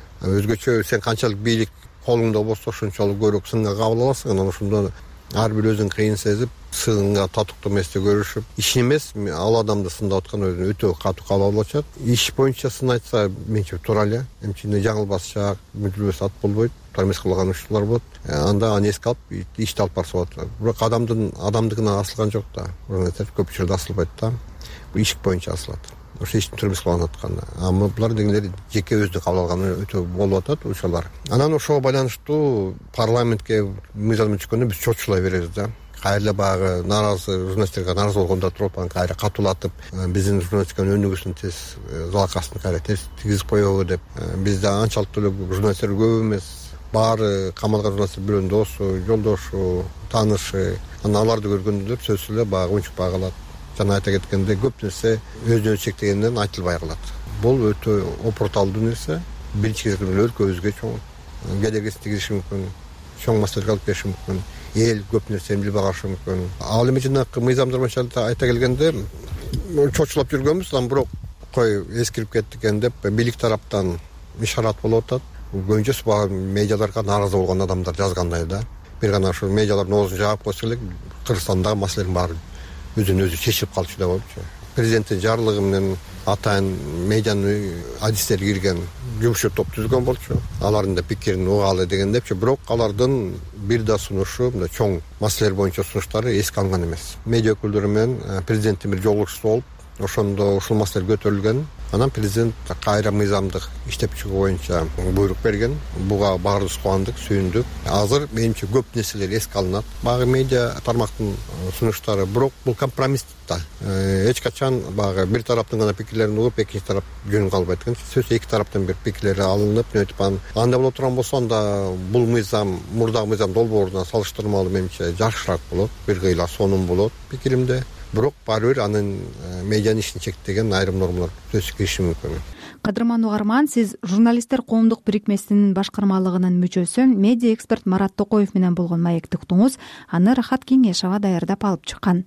Өзгөчө сен канчалык бийлик колуңда болсо ошончолук көбүрөөк сынга кабыл аласың. Анан ошондо ар бир өзүн кыйын сезип, сынга татыктуу эмести көрүшүп, ишин эмес, ал адамды сындап аткан өзүн өтө катуу кабыл алып атышат. Иш боюнча сын айтса, менче туура эле. Эмчене жаңылбашчаак, мүдүрбөс ат болбойт, туура эмес кылган учурлар болот. Анда аны эске алып, ишти алып барса болот. Бирок адамдын адамдыгына асылган жок да. Журналисттер көп учурда асылбайт да. Бул иш боюнча асылат. Ошо иштин туура эмес кылган атканда. Ама булар дегендер жеке өзү кабыл алганы өтө болуп атат учурлар. Анан ошого байланыштуу парламентке мыйзам чыкканда биз чочулай беребиз да. Кайра багы нааразы журналисттерге нааразы болгондор туруп, анан кайра катуулатып, биздин журналистиканын өнүгүүсүн тез залакасын кайра тез тийгизип коебу деп. Бизде анчалык деле журналисттер көп эмес. Баары камалган журналисттер бирөөнүн досу, жолдошу, таанышы. Анан аларды көргөндө сөзсүз эле багы унчуп калат. Жана айта кеткенде көп нерсе өзүнө чектегенден айтылбай калат. Бул өтө опурталдуу нерсе. Биринчи кезекте өлкөбүзгө чоң кедергисин тийгизиши мүмкүн, чоң маселеге алып келиши мүмкүн. Эл көп нерсени билбей калышы мүмкүн. Ал эми жанагы мыйзамдар боюнча айта келгенде чочулап жүргөнбүз, анан бирок кой эскирип кетти экен деп бийлик тараптан ишарат болуп атат. Көбүнчөсү багы медиаларга нааразы болгон адамдар жазгандай да. Бир гана ошо медиалардын оозун жаап койсо эле Кыргызстандагы маселенин баары өзүн өзү чечип калчу болчу. Президенттин жарлыгы менен атайын медианын адистери кирген жумушчу топ түзгөн болчу. Алардын да пикирин угалы дегендепчи, бирок алардын бир да сунушу, мындай чоң маселелер боюнча сунуштары эске алынган эмес. Медиа өкүлдөрү менен президенттин бир жолугушуусу болуп, ошондо ушул маселе көтөрүлгөн. Анан президент кайра мыйзамдык иштеп чыгуу боюнча буйрук берген. Буга баарыбыз кубандык, сүйүндүк. Азыр менимче көп нерселер эске алынат. Багы медиа тармактын сунуштары, бирок бул компромисс да. Эч качан багы бир тараптын гана пикирлерин угуп, экинчи тарап жөнүн калбайт экен. Сөз эки тараптан бир пикирлери алынып, өтүп анан андай боло турган болсо, анда бул мыйзам мурдагы мыйзам долбооруна салыштырмалуу менимче жакшыраак болот. Бир кыйла сонун болот пикиримде. Бирок баары бир анын медианын ишин чектеген айрым нормалар сөзсүз кириши мүмкүн. Кадырман Угарман, сиз журналисттер коомдук бирикмесинин башкармалыгынын мүчөсү, медиа эксперт Марат Токоев менен болгон маекти уктуңуз. Аны Рахат Кеңешова даярдап алып чыккан.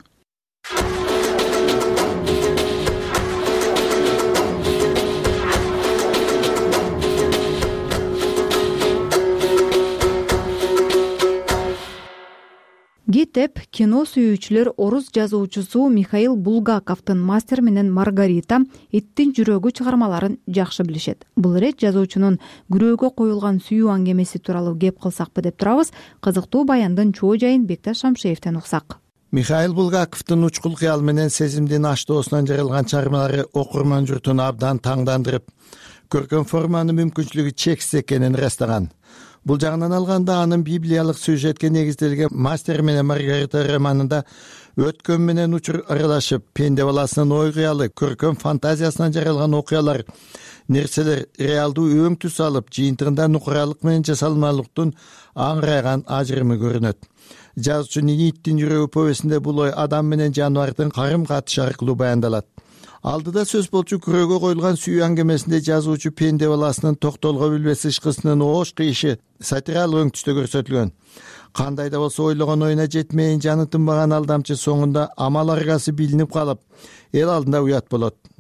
Гитеп кино сүйүүчүлөр орус жазуучусу Михаил Булгаковдун Мастер менен Маргарита, Иттин жүрөгү чыгармаларын жакшы билишет. Бул ирет жазуучунун күрөөгө коюлган сүйүү аңгемеси тууралуу кеп кылсакпы деп турабыз. Кызыктуу баяндын чоо жайын Бекташ Шамшеевден уксак. Михаил Булгаковдун учкул кыял менен сезимдин аштоосунан жаралган чыгармалары окурман журтун абдан таңдандырып, көркөм форманын мүмкүнчүлүгү чексиз экенин ырастаган. Бул жагынан алганда анын библиялык сюжетке негизделген Мастер менен Маргарита романында өткөн менен учур аралашып, пенде баласынын ой кыялы, көркөм фантазиясынан жаралган окуялар, нерселер реалдуу өң түс алып, жыйынтыгында нукуралык менен жасалмалыктын аңырайган ажырымы көрүнөт. Жазуучунун Иттин жүрөгү повестинде бул ой адам менен жаныбардын карым катышы аркылуу баяндалат. Алдыда сөз болчу күрөөгө коюлган сүйүү аңгемесинде жазуучу пенде баласынын токтолго билбес ышкысынын оош кыйышы сатиралык өң түстө көрсөтүлгөн. Кандай да болсо ойлогон оюна жетмейин жаны тынбаган алдамчы соңунда амал аргасы билинип калып, эл алдында уят болот.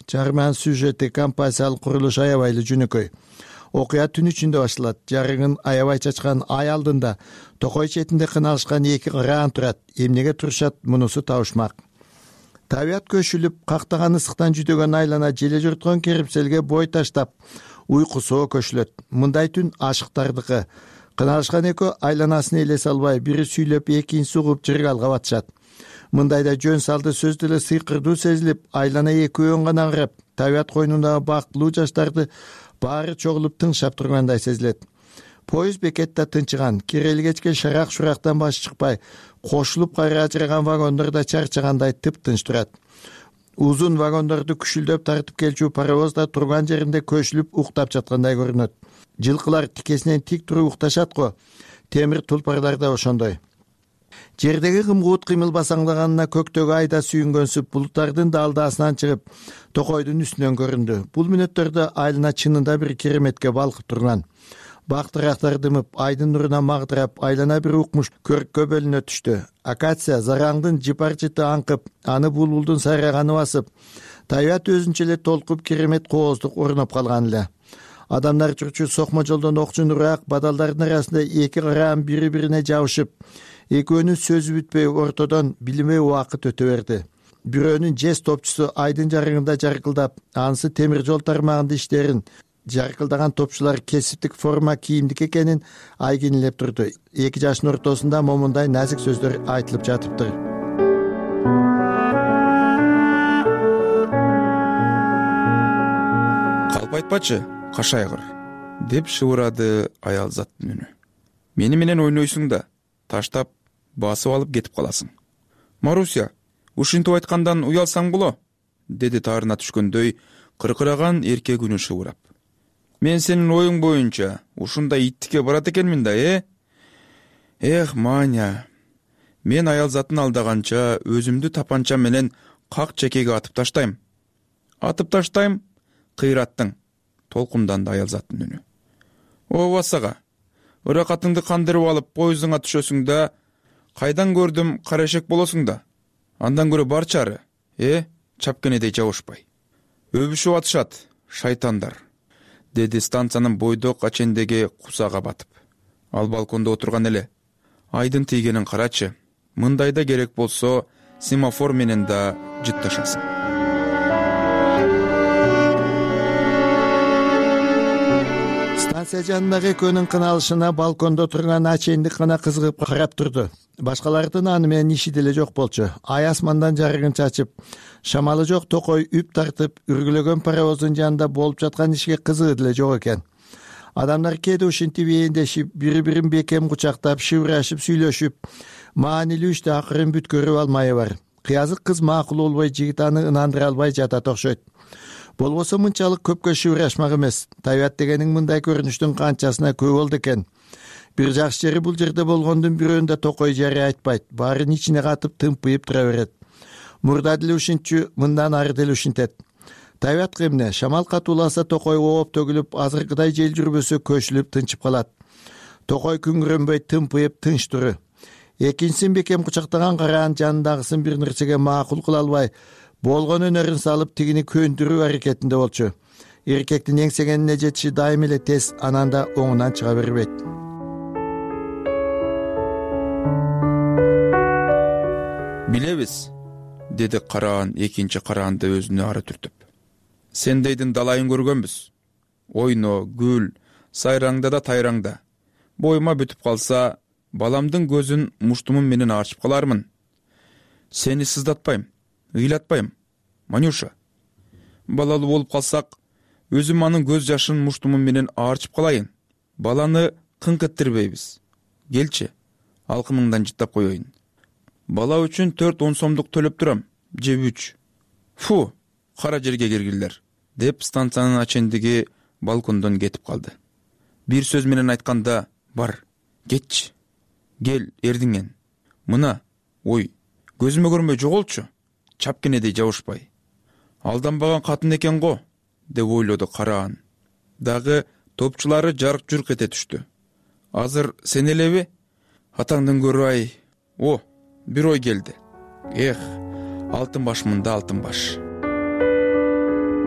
чыгарманын сюжети, композициялык курулушу аябай эле жөнөкөй. Окуя түн ичинде башталат. Жарыгын аябай чачкан ай алдында токой четинде кыналышкан эки кыраан турат. Эмнеге турушат, мунусу табышмак. Табият көшүлүп, кактаган ысыктан жүдөгөн айлана желе жырткан керипселге бой таштап, уйкусоо көшүлөт. Мындай түн ашыктардыкы. Кыналышкан экөө айланасын элесе албай, бири сүйлөп, экинчиси угуп жыргалга батышат. Мындайда жөн салды сөз деле сыйкырдуу сезилип, айлана экөөн гана аңырап, табият койнундагы бактылуу жаштарды баары чогулуп тыңшап тургандай сезилет. Поезд бекетте тынчыган, кирелгечке шарак-шурактан баш чыкпай, кошулуп кайра ажыраган вагондордо чарчагандай тып-тынч турат. Узун вагондорду күшүлдөп тартып келчү паровозда турган жеринде көшүлүп уктап жаткандай көрүнөт. Жылкылар тикесинен тик туруп укташат го, темир тулпарлар да ошондой. Жердеги кымгуут кыймыл басаңдаганына көктөгү айда сүйүнгөнсүп, булуттардын далдаасынан чыгып, токойдун үстүнөн көрүндү. Бул мүнөттөрдө айлана чынында бир кереметке балкып турган. Бактырактар дымып, айдын нурuna магдырап, айлана бир укмуш көрккө бөлүнө түштү. Акация зараңдын жыпар-жыты аңкып, аны булбулдун сайраганы басып, табият өзүнчө эле толкуп керемет кооздук орноп калган эле. Адамдар чурчу сокмо жолдон окчун ураак бадалдардын арасында эки кыраан бири-бирине жабышып, экөөнүн сөзү бүтпөй ортодон билинбей убакыт өтө берди. Бирөөнүн жез топчусу айдын жарыгында жаркылдап, анысы темир жол тармагында иштерин жаркылдаган топчулар кесиптик форма кийимдик экенин айгинелеп турду. Эки жаштын ортосунда момундай назик сөздөр айтылып жатыптыр. Калп айтпачы, кашайгыр, деп шыбырады аял заттын үнү. Мени менен ойнойсуң да, таштап, басып алып кетип каласың. Маруся, ушинтип айткандан уялсаң боло, деди таарына түшкөндөй кыркыраган эркек үнү шыбырап. Мен сенин оюң боюнча ушундай иттикке барат экенмин да, э? Эх, Маня, мен аял затын алдаганча өзүмдү тапанча менен как чекеге атып таштайм. Атып таштайм, кыйраттың, толкунданды аял заттын үнү. Ооба сага, ыракатыңды кандырып алып поездуңа түшөсүң да, кайдан көрдүм карашек болосуң да. Андан көрө бар чары, э, чапкенедей жабышпай. Өбүшүп атышат, шайтандар, деди станциянын бойдок ачендеги кусага батып. Ал балкондо отурган эле. Айдын тийгенин карачы. Мындайда керек болсо, семафор менен да жытташасың. Станция жанындагы экөөнүн кыналышына балкондо турган ачендик гана кызыгып карап турду. Башкалардын аны менен иши деле жок болчу. Ай асмандан жарыгын чачып, шамалы жок токой үп тартып, үргүлөгөн паровоздун жанында болуп жаткан ишке кызыгы деле жок экен. Адамдар кээде ушинтип эендешип, бири-бирин бекем кучактап, шыбырашып, сүйлөшүп, маанилүү иште акырын бүткөрүп алмайы бар. Кыязык кыз макул болбой, жигит аны ынандыра албай жатат окшойт. Болбосо мынчалык көпкө шыбырашмак эмес. Табият дегениң мындай көрүнүштүн канчасына көп болду экен. Бир жакшы жери бул жерде болгондун бирөөндө токой жарый айтпайт. Баарын ичине катып тымпыйып тура берет. Мурда деле ушинчү, мындан ары деле ушинтет. Табият кемне, шамал катууласа токой ооп төгүлүп, азыркыдай жел жүрбөсө көчүлүп тынчып калат. Токой күңүрөнбөй тымпыйып тынч туру. Экинчисин бекем кучактаган караан жанындагысын бир нерсеге макул кыла албай, болгон өнөрүн салып тигини көндүрүү аракетинде болчу. Эркектин эңсегенине жетиши дайым эле тез, анан да оңунан чыга бербейт. Билебиз, деди караан экинчи караанды өзүнө ары түртүп. Сендейдин далайын көргөнбүз. Ойно, гүл, сайраңда да тайраңда. Боюма бүтүп калса, баламдын көзүн муштумум менен ачып калармын. Сени сыздатпайм, ыйлатпайм, Манюша. Балалуу болуп калсак, өзүм анын көз жашын муштумум менен аарчып калайын. Баланы кыңкыттырбейбиз. Келчи, алкымыңдан жыттап коеюн. Бала үчүн төрт он сомдук төлөп турам, же үч. Фу, кара жерге киргилер, деп станциянын ачендиги балкондон кетип калды. Бир сөз менен айтканда, бар, кетчи. Кел, эрдиңен. Мына, ой, көзүмө көрмөй жоголчу, чапкенедей жабышпай. Алданбаган катын экен го, деп ойлоду караан. Дагы топчулары жарк-журк эте түштү. Азыр сен элеби? Атаңдын көрү ай. О, бир ой келди. Эх, алтын башмында алтын баш.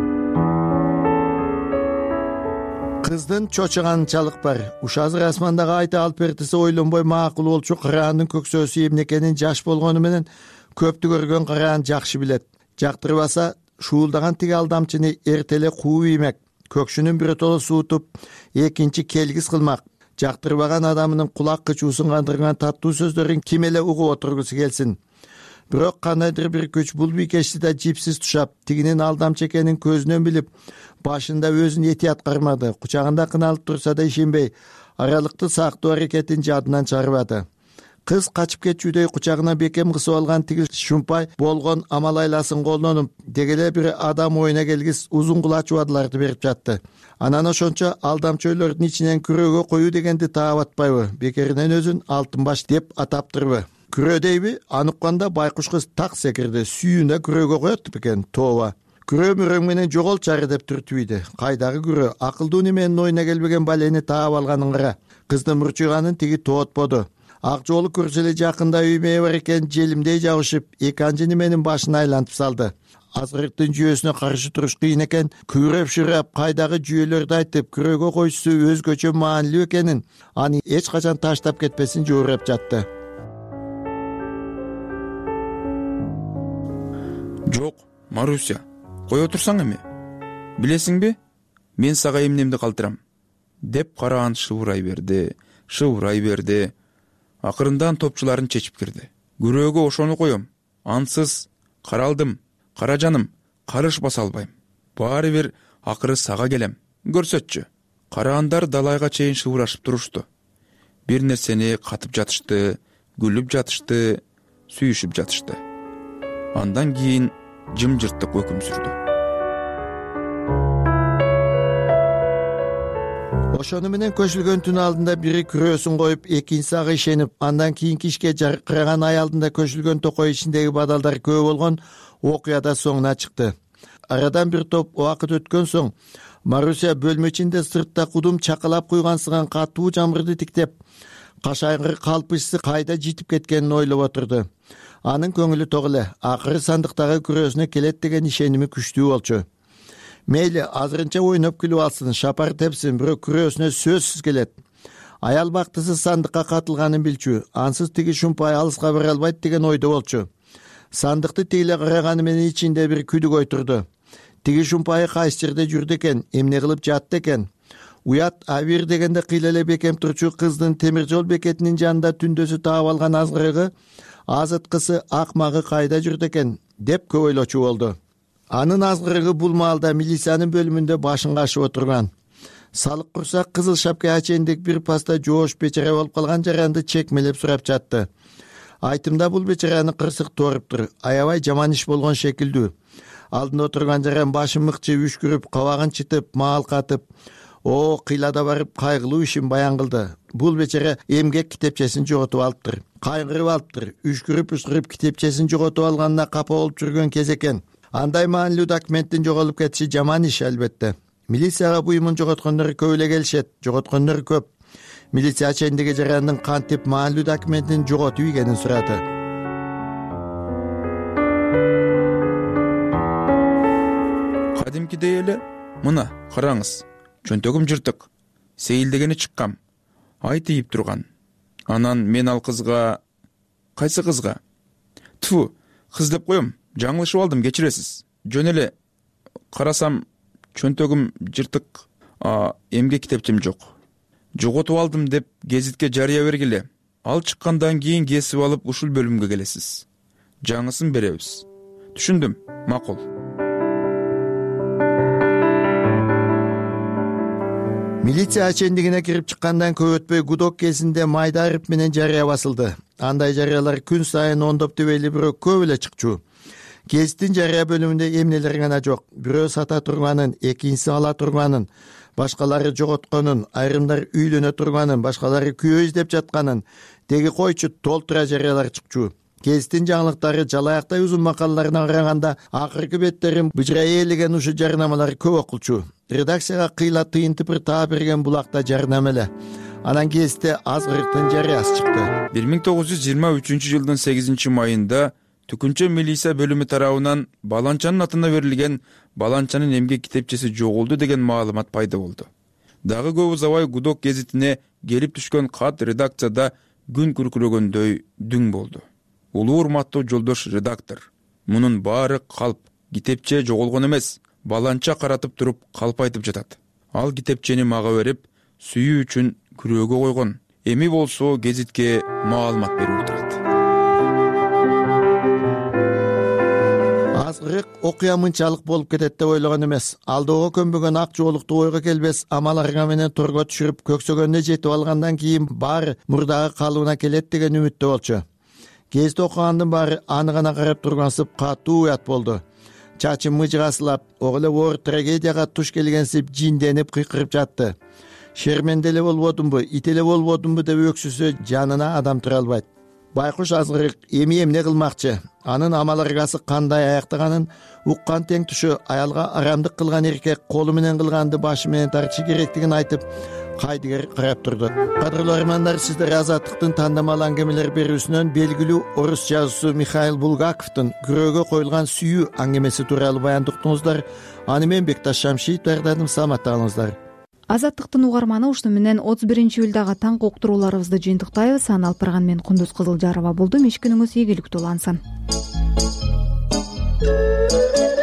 кыздын чочуганчалык бар. Уш азыр асмандагы айта алып бертиси ойлонбой макул болчу кыраандын көксөөсү эмне экенин жаш болгону менен көптү көргөн кыраан жакшы билет. Жактырбаса шуулдаган тиги алдамчыны эртеле кууп иймек, көкшүнүн биротоло суутуп, экинчи келгис кылмак. Жактырбаган адамынын кулак кычуусун кандырган таттуу сөздөрүн ким эле угуп отургусу келсин. Бирок кандайдыр бир күч бул бийкешти да жипсиз тушап, тигинин алдамчы экенин көзүнөн билип, башында өзүн этият кармады. Кучагында кыналып турса да ишенбей, аралыкты сактоо аракетин жадынан чыгарбады. Кыз качып кетчүдөй кучагына бекем кысып алган тиги шумпай болгон амал айласын колдонуп, дегеле бир адам оюна келгис узун кулач убадыларды берип жатты. Анан ошончо алдамчөйлөрдүн ичинен күрөөгө коюу дегенди таап атпайбы, бекеринен өзүн алтын баш деп атаптырбы. Күрөө дейби? Аныкканда байкуш кыз так секирди, сүйүнө күрөөгө коет бекен, тооба. Күрөө мөрөң менен жоголчары деп түртүбүйдү. Кайдагы күрөө? Акылдуу неменин оюна келбеген балени таап алганын кара. Кыздын мурчуйганын тиги тоотподу. Ак жолу көрсө эле жакында үймө бар экен, желимдей жабышып, эки анжы неменин башын айлантып салды. Азгырыктын жүйөсүнө каршы туруш кыйын экен, күрөп-шүрөп, кайдагы жүйөлөрдү айтып, күрөөгө коюусу өзгөчө маанилүү экенин, аны эч качан таштап кетпесин жуурап жатты. Жок, Маруся, кое турсаң эми. Билесиңби, мен сага эмнемди калтырам, деп караан шыбурай берди, шыбурай берди. Акырындан топчуларын чечип кирди. Күрөөгө ошону коем. Ансыз каралдым, кара жаным, карышпаса албайм. Баары бир акыры сага келем. Көрсөтчү. Караандар далайга чейин шыбурашып турушту. Бир нерсени катып жатышты, күлүп жатышты, сүйүшүп жатышты. Андан кийин жымжырттык өкүм сүрдү. Ошону менен көчүлгөн түн алдында бири күрөөсүн коюп, экинчиси ага ишенип, андан кийинки ишке жаркыраган ай алдында көчүлгөн токой ичиндеги бадалдар көп болгон окуяда соңуна чыкты. Арадан бир топ убакыт өткөн соң, Маруся бөлмө ичинде сыртта кудум чакалап куйгансыган катуу жамгырды тиктеп, кашайгыр калпычысы кайда житип кеткенин ойлоп отурду. Анын көңүлү ток эле, акыры сандыктагы күрөөсүнө келет деген ишеними күчтүү болчу. Мейли, азырынча ойноп күлүп алсын, шапар тепсин, бирок күрөөсүнө сөзсүз келет. Аял бактысы сандыкка катылганын билчү, ансыз тиги шумпай алыска бара албайт деген ойдо болчу. Сандыкты тейле караганы менен ичинде бир күдүк ойтурду. Тиги шумпайы кайсы жерде жүрдү экен, эмне кылып жатты экен? Уят авир дегенде кыйла эле бекем турчу кыздын темир жол бекетинин жанында түндөсү таап алган азгырыгы, азыткысы, акмагы кайда жүрдү экен, деп көп ойлочу болду. Анын азгырыгы бул маалда милициянын бөлүмүндө башын кашып отурган. Салык курсак кызыл шапка ачендик бир паста жоош бечара болуп калган жаранды чекмелеп сурап жатты. Айтымда бул бечараны кырсык тооруптур, аябай жаман иш болгон шекилдүү. Алдында отурган жаран башын мыкчып, үшкүрүп, кабагын чытып, маал катып, о, кыйлада барып кайгылуу ишин баян кылды. Бул бечара эмгек китепчесин жоготуп алыптыр. Кайгырып алыптыр, үшкүрүп, үшкүрүп китепчесин жоготуп алганына капа болуп жүргөн кез экен. Андай маанилүү документтин жоголуп кетиши жаман иш албетте. Милицияга буюмун жоготкондор көп эле келишет, жоготкондор көп. Милиция чендеги жарандын кантип маанилүү документин жоготуп ийгенин сурады. Кадимкидей эле, мына караңыз, чөнтөгүм жыртык, сейилдегени чыккам, ай тийип турган. Анан мен ал кызга, кайсы кызга? Тфу, кыз деп коем. Жаңылышып алдым, кечиресиз. Жөн эле карасам чөнтөгүм жыртык, а эмгек китепчем жок. Жоготуп алдым деп гезитке жарыя бергиле. Ал чыккандан кийин кесип алып ушул бөлүмгө келесиз. Жаңысын беребиз. Түшүндүм, макул. Милиция ачендигине кирип чыккандан көп өтпөй гудок кезинде майда арып менен жарыя басылды. Андай жарыялар күн сайын ондоп дебейли, бирок көп эле чыкчу. Гезиттин жарыя бөлүмүндө эмнелер гана жок. Бирөө сата турганын, экинчиси ала турганын, башкалары жоготконун, айрымдар үйлөнө турганын, башкалары күйөө издеп жатканын, теги койчу толтура жарыялар чыкчу. Гезиттин жаңылыктары жалаяктай узун макалаларына караганда акыркы беттерин быжырай ээлеген ушу жарнамалар көп окулчу. Редакцияга кыйла тыйын тыпыр таа берген булакта жарнама эле. Анан гезитте азгырыктын жарыясы чыкты. бир миң тогуз жүз жыйырма үчүнчү жылдын сегизинчи майында Түкүнчө милиция бөлүмү тарабынан баланчанын атына берилген баланчанын эмгек китепчеси жоголду деген маалымат пайда болду. дагы көп узабай гудок гезитине келип түшкөн кат редакцияда күн күркүрөгөндөй дүң болду. Улуу урматтуу жолдош редактор, мунун баары калп, китепче жоголгон эмес, баланча каратып туруп калп айтып жатат. Ал китепчени мага берип, сүйүү үчүн күрөөгө койгон. Эми болсо гезитке маалымат берип турат. Азгырык окуя мынчалык болуп кетет деп ойлогон эмес. Алдоого көнбөгөн ак жоолукту ойго келбес амаларга менен торго түшүрүп көксөгөнүнө жетип алгандан кийин баары мурдагы калыбына келет деген үмүттө болчу. Гезит окугандын баары аны гана карап тургансып катуу уят болду. Чачы мыжыгасылап, ого эле оор трагедияга туш келгенсип жинденип кыйкырып жатты. Шерменде эле болбодумбу, ит эле болбодумбу деп өксүсө жанына адам тура албайт. Байкуш азгырык эми эмне кылмакчы? Анын амал аргасы кандай аяктаганын уккан тең тушу аялга арамдык кылган эркек колу менен кылганды башы менен тартышы керектигин айтып, кайдыгер карап турду. Кадырлуу армандар, сиздер Азаттыктын тандамал аңгемелер берүүсүнөн белгилүү орус жазуучусу Михаил Булгаковдун күрөөгө коюлган сүйүү аңгемеси тууралуу баянды уктуңуздар. Аны мен Бекташ Шамшиев даярдадым. Саламатта калыңыздар. Азаттыктын угарманы ушуну менен отуз биринчи июлдагы таңкы уктурууларыбызды жыйынтыктайбыз. Аны алып барган мен Кундуз Кызылжарова болдум. Иш күнүңүз ийгиликтүү улансын.